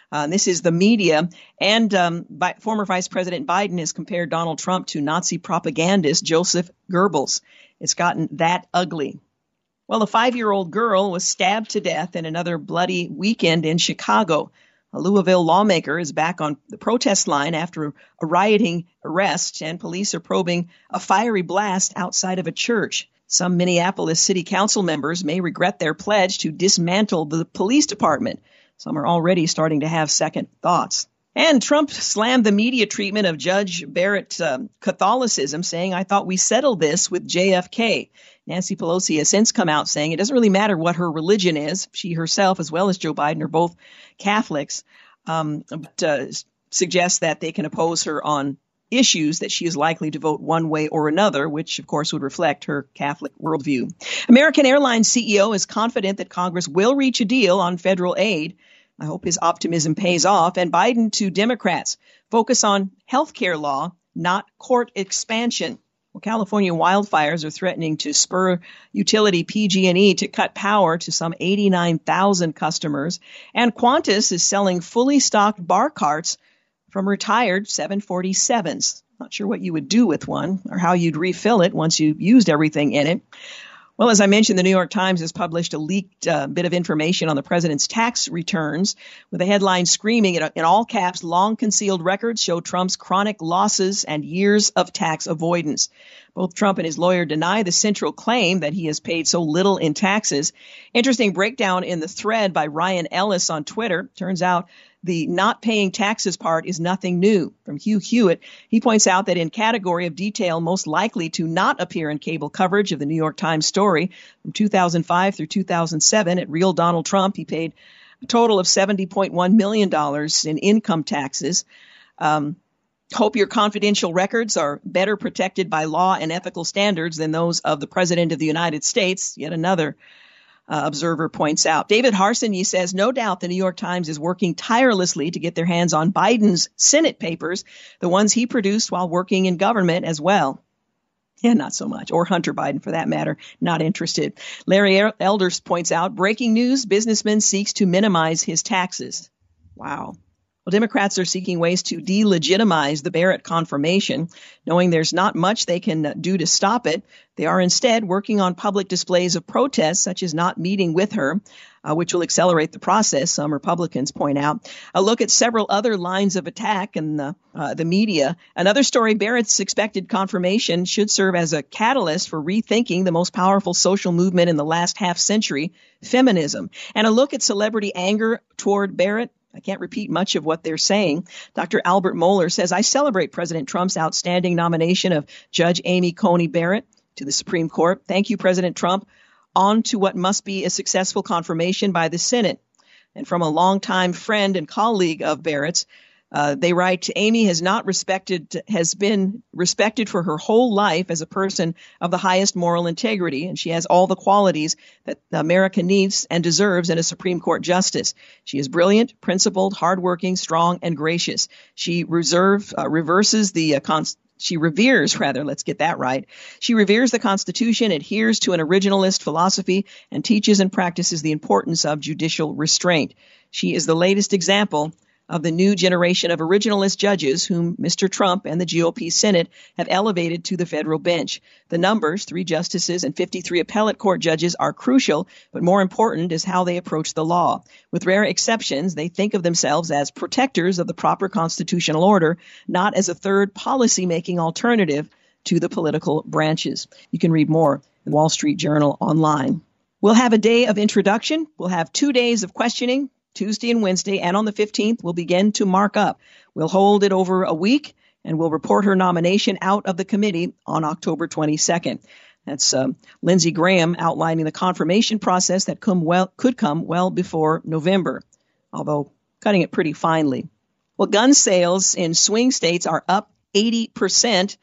Uh, this is the media. And um, by, former Vice President Biden has compared Donald Trump to Nazi propagandist Joseph Goebbels. It's gotten that ugly. Well, a five-year-old girl was stabbed to death in another bloody weekend in Chicago. A Louisville lawmaker is back on the protest line after a rioting arrest, and police are probing a fiery blast outside of a church. Some Minneapolis city council members may regret their pledge to dismantle the police department. Some are already starting to have second thoughts. And Trump slammed the media treatment of Judge Barrett's um, Catholicism, saying, "I thought we settled this with J F K." Nancy Pelosi has since come out saying it doesn't really matter what her religion is. She herself, as well as Joe Biden, are both Catholics, um, but, uh, suggests that they can oppose her on issues that she is likely to vote one way or another, which, of course, would reflect her Catholic worldview. American Airlines C E O is confident that Congress will reach a deal on federal aid. I hope his optimism pays off. And Biden to Democrats, focus on health care law, not court expansion. Well, California wildfires are threatening to spur utility P G and E to cut power to some eighty-nine thousand customers. And Qantas is selling fully stocked bar carts from retired seven forty-sevens. Not sure what you would do with one or how you'd refill it once you've used everything in it. Well, as I mentioned, the New York Times has published a leaked uh, bit of information on the president's tax returns with a headline screaming in all caps, "Long concealed records show Trump's chronic losses and years of tax avoidance." Both Trump and his lawyer deny the central claim that he has paid so little in taxes. Interesting breakdown in the thread by Ryan Ellis on Twitter. Turns out the not paying taxes part is nothing new. From Hugh Hewitt, he points out that in category of detail most likely to not appear in cable coverage of the New York Times story, from two thousand five through two thousand seven, at Real Donald Trump, he paid a total of seventy point one million dollars in income taxes. Um, hope your confidential records are better protected by law and ethical standards than those of the President of the United States. Yet another Uh, observer points out. David Harsanyi says, no doubt the New York Times is working tirelessly to get their hands on Biden's Senate papers, the ones he produced while working in government as well. Yeah, not so much. Or Hunter Biden, for that matter, not interested. Larry Elders points out, breaking news, businessman seeks to minimize his taxes. Wow. Well, Democrats are seeking ways to delegitimize the Barrett confirmation, knowing there's not much they can do to stop it. They are instead working on public displays of protest, such as not meeting with her, uh, which will accelerate the process, some Republicans point out. A look at several other lines of attack in the, uh, the media. Another story, Barrett's expected confirmation should serve as a catalyst for rethinking the most powerful social movement in the last half century, feminism. And a look at celebrity anger toward Barrett. I can't repeat much of what they're saying. Doctor Albert Mohler says, I celebrate President Trump's outstanding nomination of Judge Amy Coney Barrett to the Supreme Court. Thank you, President Trump. On to what must be a successful confirmation by the Senate. And from a longtime friend and colleague of Barrett's, uh, they write, Amy has not respected, has been respected for her whole life as a person of the highest moral integrity, and she has all the qualities that America needs and deserves in a Supreme Court justice. She is brilliant, principled, hardworking, strong, and gracious. She reserve, uh, reverses the uh, Constitution. She reveres, rather, let's get that right. She reveres the Constitution, adheres to an originalist philosophy, and teaches and practices the importance of judicial restraint. She is the latest example of the new generation of originalist judges whom Mister Trump and the G O P Senate have elevated to the federal bench. The numbers, three justices and fifty-three appellate court judges, are crucial, but more important is how they approach the law. With rare exceptions, they think of themselves as protectors of the proper constitutional order, not as a third policy-making alternative to the political branches. You can read more in the Wall Street Journal online. We'll have a day of introduction. We'll have two days of questioning, Tuesday and Wednesday, and on the fifteenth, we'll begin to mark up. We'll hold it over a week, and we'll report her nomination out of the committee on October twenty-second. That's uh, Lindsey Graham outlining the confirmation process that come well, could come well before November, although cutting it pretty finely. Well, gun sales in swing states are up eighty percent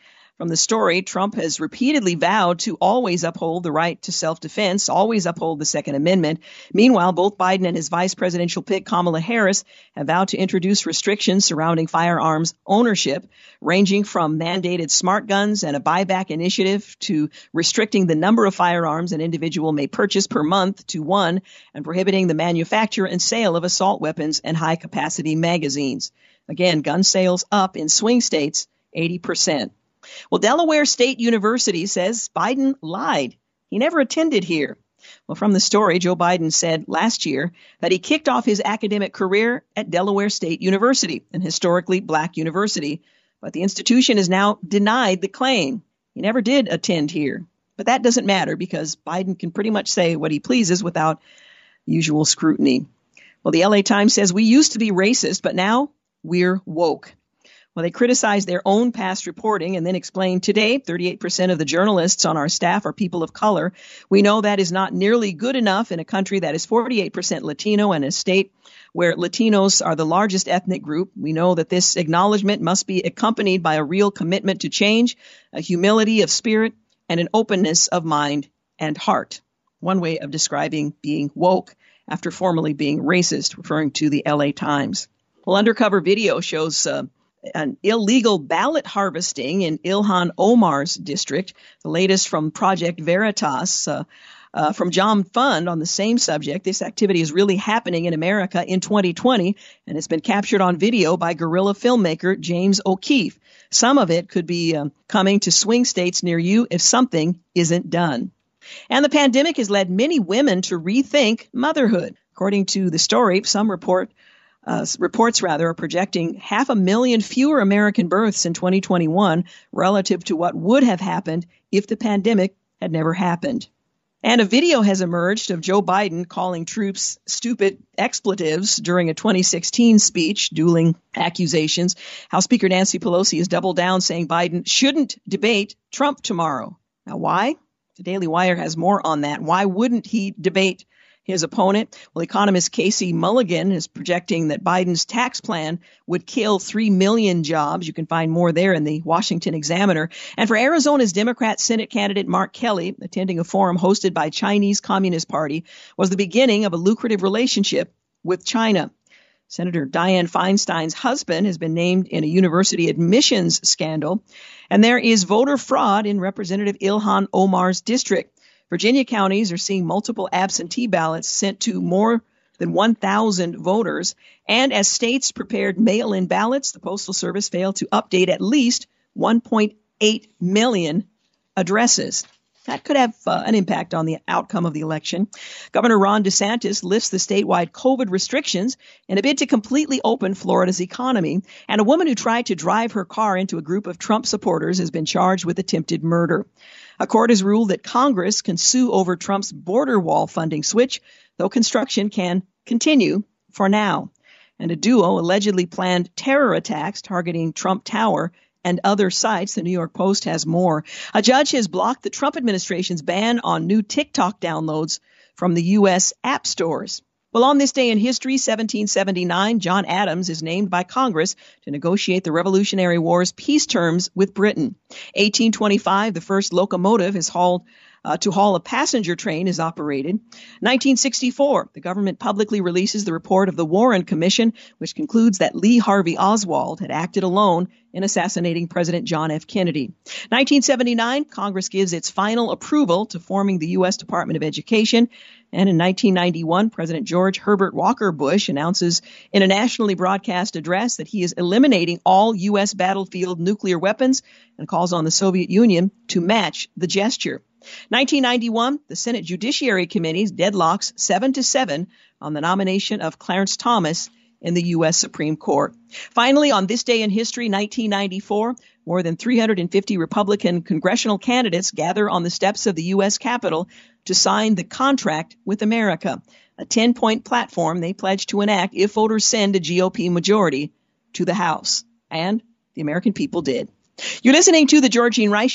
From the story, Trump has repeatedly vowed to always uphold the right to self-defense, always uphold the Second Amendment. Meanwhile, both Biden and his vice presidential pick, Kamala Harris, have vowed to introduce restrictions surrounding firearms ownership, ranging from mandated smart guns and a buyback initiative to restricting the number of firearms an individual may purchase per month to one and prohibiting the manufacture and sale of assault weapons and high-capacity magazines. Again, gun sales up in swing states eighty percent. Well, Delaware State University says Biden lied. He never attended here. Well, from the story, Joe Biden said last year that he kicked off his academic career at Delaware State University, an historically black university. But the institution has now denied the claim. He never did attend here. But that doesn't matter because Biden can pretty much say what he pleases without usual scrutiny. Well, the L A Times says we used to be racist, but now we're woke. Well, they criticized their own past reporting and then explained today thirty-eight percent of the journalists on our staff are people of color. We know that is not nearly good enough in a country that is forty-eight percent Latino and a state where Latinos are the largest ethnic group. We know that this acknowledgement must be accompanied by a real commitment to change, a humility of spirit, and an openness of mind and heart. One way of describing being woke after formerly being racist, referring to the L A Times. Well, undercover video shows uh, an illegal ballot harvesting in Ilhan Omar's district, the latest from Project Veritas. Uh, uh, from John Fund on the same subject, this activity is really happening in America in twenty twenty, and it's been captured on video by guerrilla filmmaker James O'Keefe. Some of it could be uh, coming to swing states near you if something isn't done. And the pandemic has led many women to rethink motherhood. According to the story, some report Uh, reports rather are projecting half a million fewer American births in twenty twenty-one relative to what would have happened if the pandemic had never happened. And a video has emerged of Joe Biden calling troops stupid expletives during a twenty sixteen speech, dueling accusations. House Speaker Nancy Pelosi has doubled down, saying Biden shouldn't debate Trump tomorrow. Now, why? The Daily Wire has more on that. Why wouldn't he debate his opponent? Well, economist Casey Mulligan is projecting that Biden's tax plan would kill three million jobs. You can find more there in the Washington Examiner. And for Arizona's Democrat Senate candidate Mark Kelly, attending a forum hosted by Chinese Communist Party was the beginning of a lucrative relationship with China. Senator Dianne Feinstein's husband has been named in a university admissions scandal. And there is voter fraud in Representative Ilhan Omar's district. Virginia counties are seeing multiple absentee ballots sent to more than one thousand voters. And as states prepared mail-in ballots, the Postal Service failed to update at least one point eight million addresses. That could have uh, an impact on the outcome of the election. Governor Ron DeSantis lifts the statewide COVID restrictions in a bid to completely open Florida's economy. And a woman who tried to drive her car into a group of Trump supporters has been charged with attempted murder. A court has ruled that Congress can sue over Trump's border wall funding switch, though construction can continue for now. And a duo allegedly planned terror attacks targeting Trump Tower and other sites. The New York Post has more. A judge has blocked the Trump administration's ban on new TikTok downloads from the U S app stores. Well, on this day in history, seventeen seventy-nine, John Adams is named by Congress to negotiate the Revolutionary War's peace terms with Britain. eighteen twenty-five, the first locomotive is hauled uh, to haul a passenger train is operated. nineteen sixty-four, the government publicly releases the report of the Warren Commission, which concludes that Lee Harvey Oswald had acted alone in assassinating President John F. Kennedy. nineteen seventy-nine, Congress gives its final approval to forming the U S Department of Education. And in nineteen ninety-one, President George Herbert Walker Bush announces in a nationally broadcast address that he is eliminating all U S battlefield nuclear weapons and calls on the Soviet Union to match the gesture. nineteen ninety-one, the Senate Judiciary Committee deadlocks seven to seven on the nomination of Clarence Thomas in the U S Supreme Court. Finally, on this day in history, nineteen ninety-four, more than three hundred fifty Republican congressional candidates gather on the steps of the U S Capitol to sign the Contract with America, a ten-point platform they pledge to enact if voters send a G O P majority to the House. And the American people did. You're listening to The Georgene Rice Show.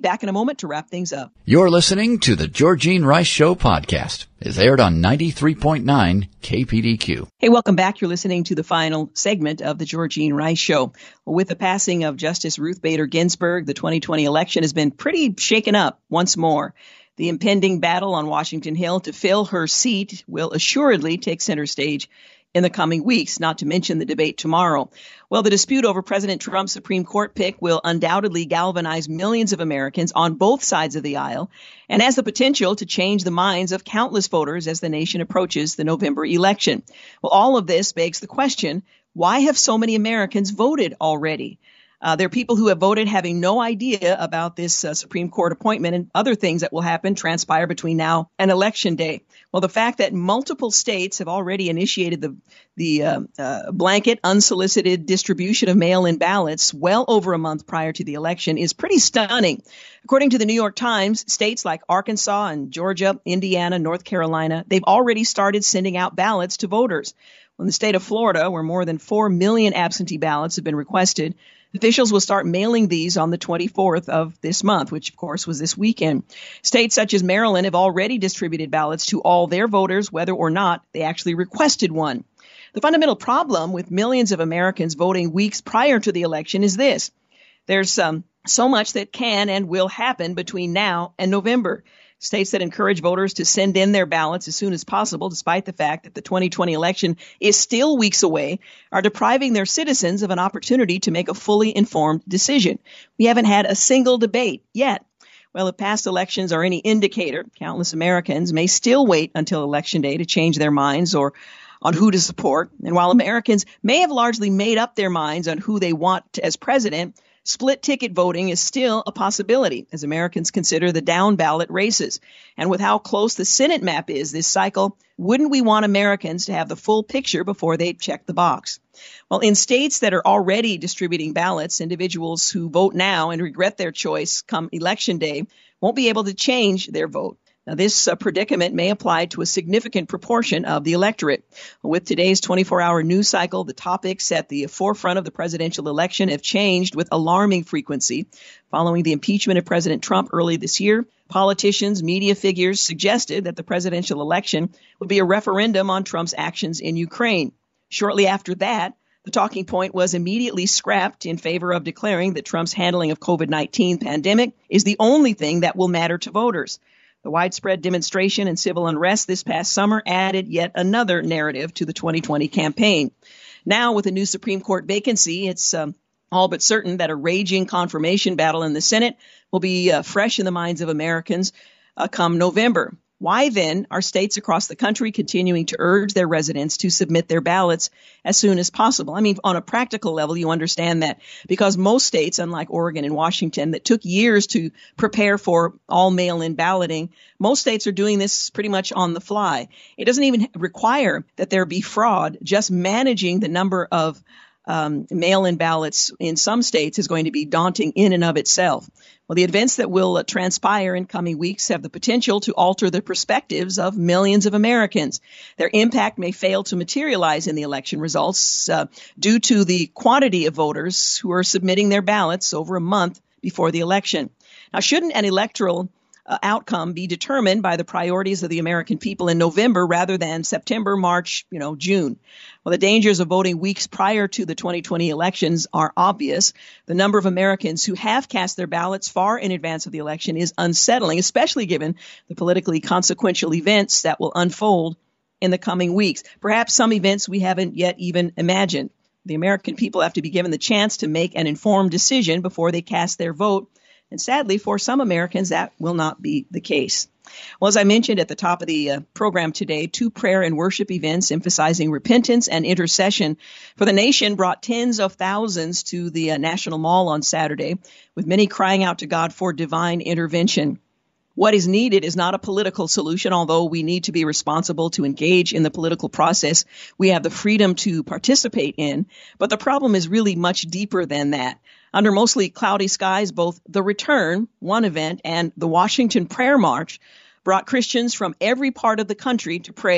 Back in a moment to wrap things up. You're listening to the Georgene Rice Show podcast. It's aired on ninety-three point nine K P D Q. Hey, welcome back. You're listening to the final segment of the Georgene Rice Show. Well, with the passing of Justice Ruth Bader Ginsburg, the twenty twenty election has been pretty shaken up once more. The impending battle on Washington Hill to fill her seat will assuredly take center stage in the coming weeks, not to mention the debate tomorrow. Well, the dispute over President Trump's Supreme Court pick will undoubtedly galvanize millions of Americans on both sides of the aisle and has the potential to change the minds of countless voters as the nation approaches the November election. Well, all of this begs the question, why have so many Americans voted already? Uh, there are people who have voted having no idea about this uh, Supreme Court appointment and other things that will happen, transpire between now and Election Day. Well, the fact that multiple states have already initiated the the uh, uh, blanket unsolicited distribution of mail-in ballots well over a month prior to the election is pretty stunning. According to the New York Times, states like Arkansas and Georgia, Indiana, North Carolina, they've already started sending out ballots to voters. In the state of Florida, where more than four million absentee ballots have been requested, officials will start mailing these on the twenty-fourth of this month, which, of course, was this weekend. States such as Maryland have already distributed ballots to all their voters, whether or not they actually requested one. The fundamental problem with millions of Americans voting weeks prior to the election is this. There's um, so much that can and will happen between now and November. States that encourage voters to send in their ballots as soon as possible, despite the fact that the twenty twenty election is still weeks away, are depriving their citizens of an opportunity to make a fully informed decision. We haven't had a single debate yet. Well, if past elections are any indicator, countless Americans may still wait until Election Day to change their minds or on who to support. And while Americans may have largely made up their minds on who they want as president, split ticket voting is still a possibility as Americans consider the down ballot races. And with how close the Senate map is this cycle, wouldn't we want Americans to have the full picture before they check the box? Well, in states that are already distributing ballots, individuals who vote now and regret their choice come Election Day won't be able to change their vote. Now, this uh, predicament may apply to a significant proportion of the electorate. With today's twenty-four hour news cycle, the topics at the forefront of the presidential election have changed with alarming frequency. Following the impeachment of President Trump early this year, politicians, media figures suggested that the presidential election would be a referendum on Trump's actions in Ukraine. Shortly after that, the talking point was immediately scrapped in favor of declaring that Trump's handling of COVID nineteen pandemic is the only thing that will matter to voters. The widespread demonstration and civil unrest this past summer added yet another narrative to the twenty twenty campaign. Now, with a new Supreme Court vacancy, it's um, all but certain that a raging confirmation battle in the Senate will be uh, fresh in the minds of Americans uh, come November. Why, then, are states across the country continuing to urge their residents to submit their ballots as soon as possible? I mean, on a practical level, you understand that because most states, unlike Oregon and Washington, that took years to prepare for all mail-in balloting, most states are doing this pretty much on the fly. It doesn't even require that there be fraud. Just managing the number of Um, mail-in ballots in some states is going to be daunting in and of itself. Well, the events that will uh, transpire in coming weeks have the potential to alter the perspectives of millions of Americans. Their impact may fail to materialize in the election results uh, due to the quantity of voters who are submitting their ballots over a month before the election. Now, shouldn't an electoral Uh, outcome be determined by the priorities of the American people in November rather than September, March, you know, June? Well, the dangers of voting weeks prior to the twenty twenty elections are obvious. The number of Americans who have cast their ballots far in advance of the election is unsettling, especially given the politically consequential events that will unfold in the coming weeks. Perhaps some events we haven't yet even imagined. The American people have to be given the chance to make an informed decision before they cast their vote. And sadly, for some Americans, that will not be the case. Well, as I mentioned at the top of the uh, program today, two prayer and worship events emphasizing repentance and intercession for the nation brought tens of thousands to the uh, National Mall on Saturday, with many crying out to God for divine intervention. What is needed is not a political solution, although we need to be responsible to engage in the political process we have the freedom to participate in. But the problem is really much deeper than that. Under mostly cloudy skies, both the Return, one event, and the Washington Prayer March brought Christians from every part of the country to pray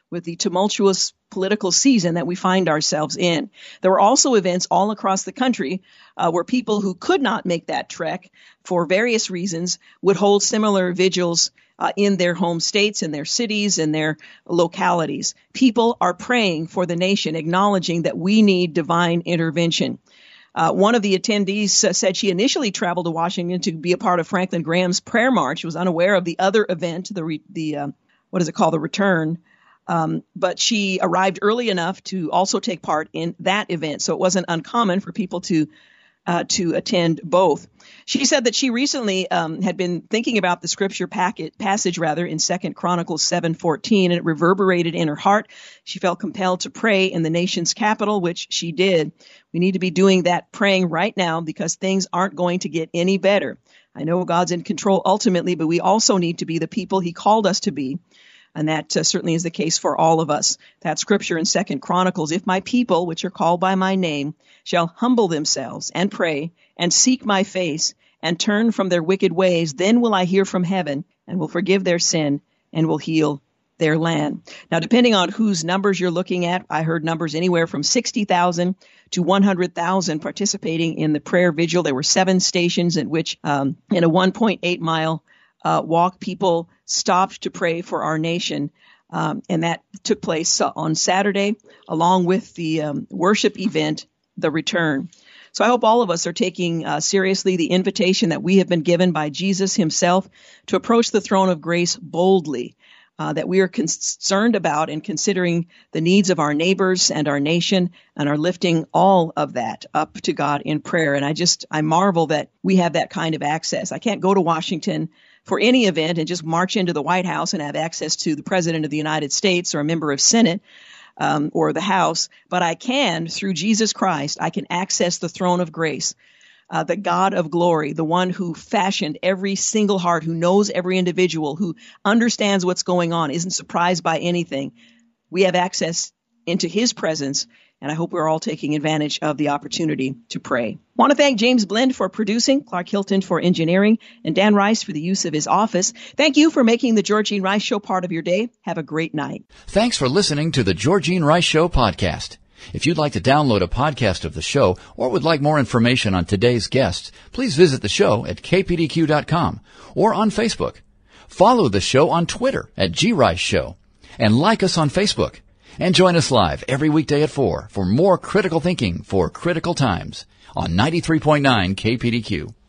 with the tumultuous political season that we find ourselves in. There were also events all across the country uh, where people who could not make that trek for various reasons would hold similar vigils uh, in their home states, in their cities, in their localities. People are praying for the nation, acknowledging that we need divine intervention. Uh, one of the attendees uh, said she initially traveled to Washington to be a part of Franklin Graham's prayer march. She was unaware of the other event, the re- the uh, what is it called, the return. Um, but she arrived early enough to also take part in that event. So it wasn't uncommon for people to uh, to attend both. She said that she recently um, had been thinking about the scripture packet, passage rather in Second Chronicles seven fourteen, and it reverberated in her heart. She felt compelled to pray in the nation's capital, which she did. We need to be doing that praying right now because things aren't going to get any better. I know God's in control ultimately, but we also need to be the people he called us to be. And that uh, certainly is the case for all of us. That scripture in Second Chronicles, if my people, which are called by my name, shall humble themselves and pray and seek my face and turn from their wicked ways, then will I hear from heaven and will forgive their sin and will heal their land. Now, depending on whose numbers you're looking at, I heard numbers anywhere from sixty thousand to one hundred thousand participating in the prayer vigil. There were seven stations in which, um, in a one point eight mile Uh, walk, people stopped to pray for our nation, um, and that took place uh, on Saturday, along with the um, worship event, The Return. So I hope all of us are taking uh, seriously the invitation that we have been given by Jesus himself to approach the throne of grace boldly, uh, that we are concerned about and considering the needs of our neighbors and our nation and are lifting all of that up to God in prayer. And I just, I marvel that we have that kind of access. I can't go to Washington for any event and just march into the White House and have access to the President of the United States or a member of Senate um, or the House. But I can, through Jesus Christ, I can access the throne of grace, uh, the God of glory, the one who fashioned every single heart, who knows every individual, who understands what's going on, isn't surprised by anything. We have access into his presence, and I hope we're all taking advantage of the opportunity to pray. I want to thank James Blend for producing, Clark Hilton for engineering, and Dan Rice for the use of his office. Thank you for making the Georgene Rice Show part of your day. Have a great night. Thanks for listening to the Georgene Rice Show podcast. If you'd like to download a podcast of the show or would like more information on today's guests, please visit the show at k p d q dot com or on Facebook. Follow the show on Twitter at G Rice Show and like us on Facebook. And join us live every weekday at four for more critical thinking for critical times on ninety-three point nine K P D Q.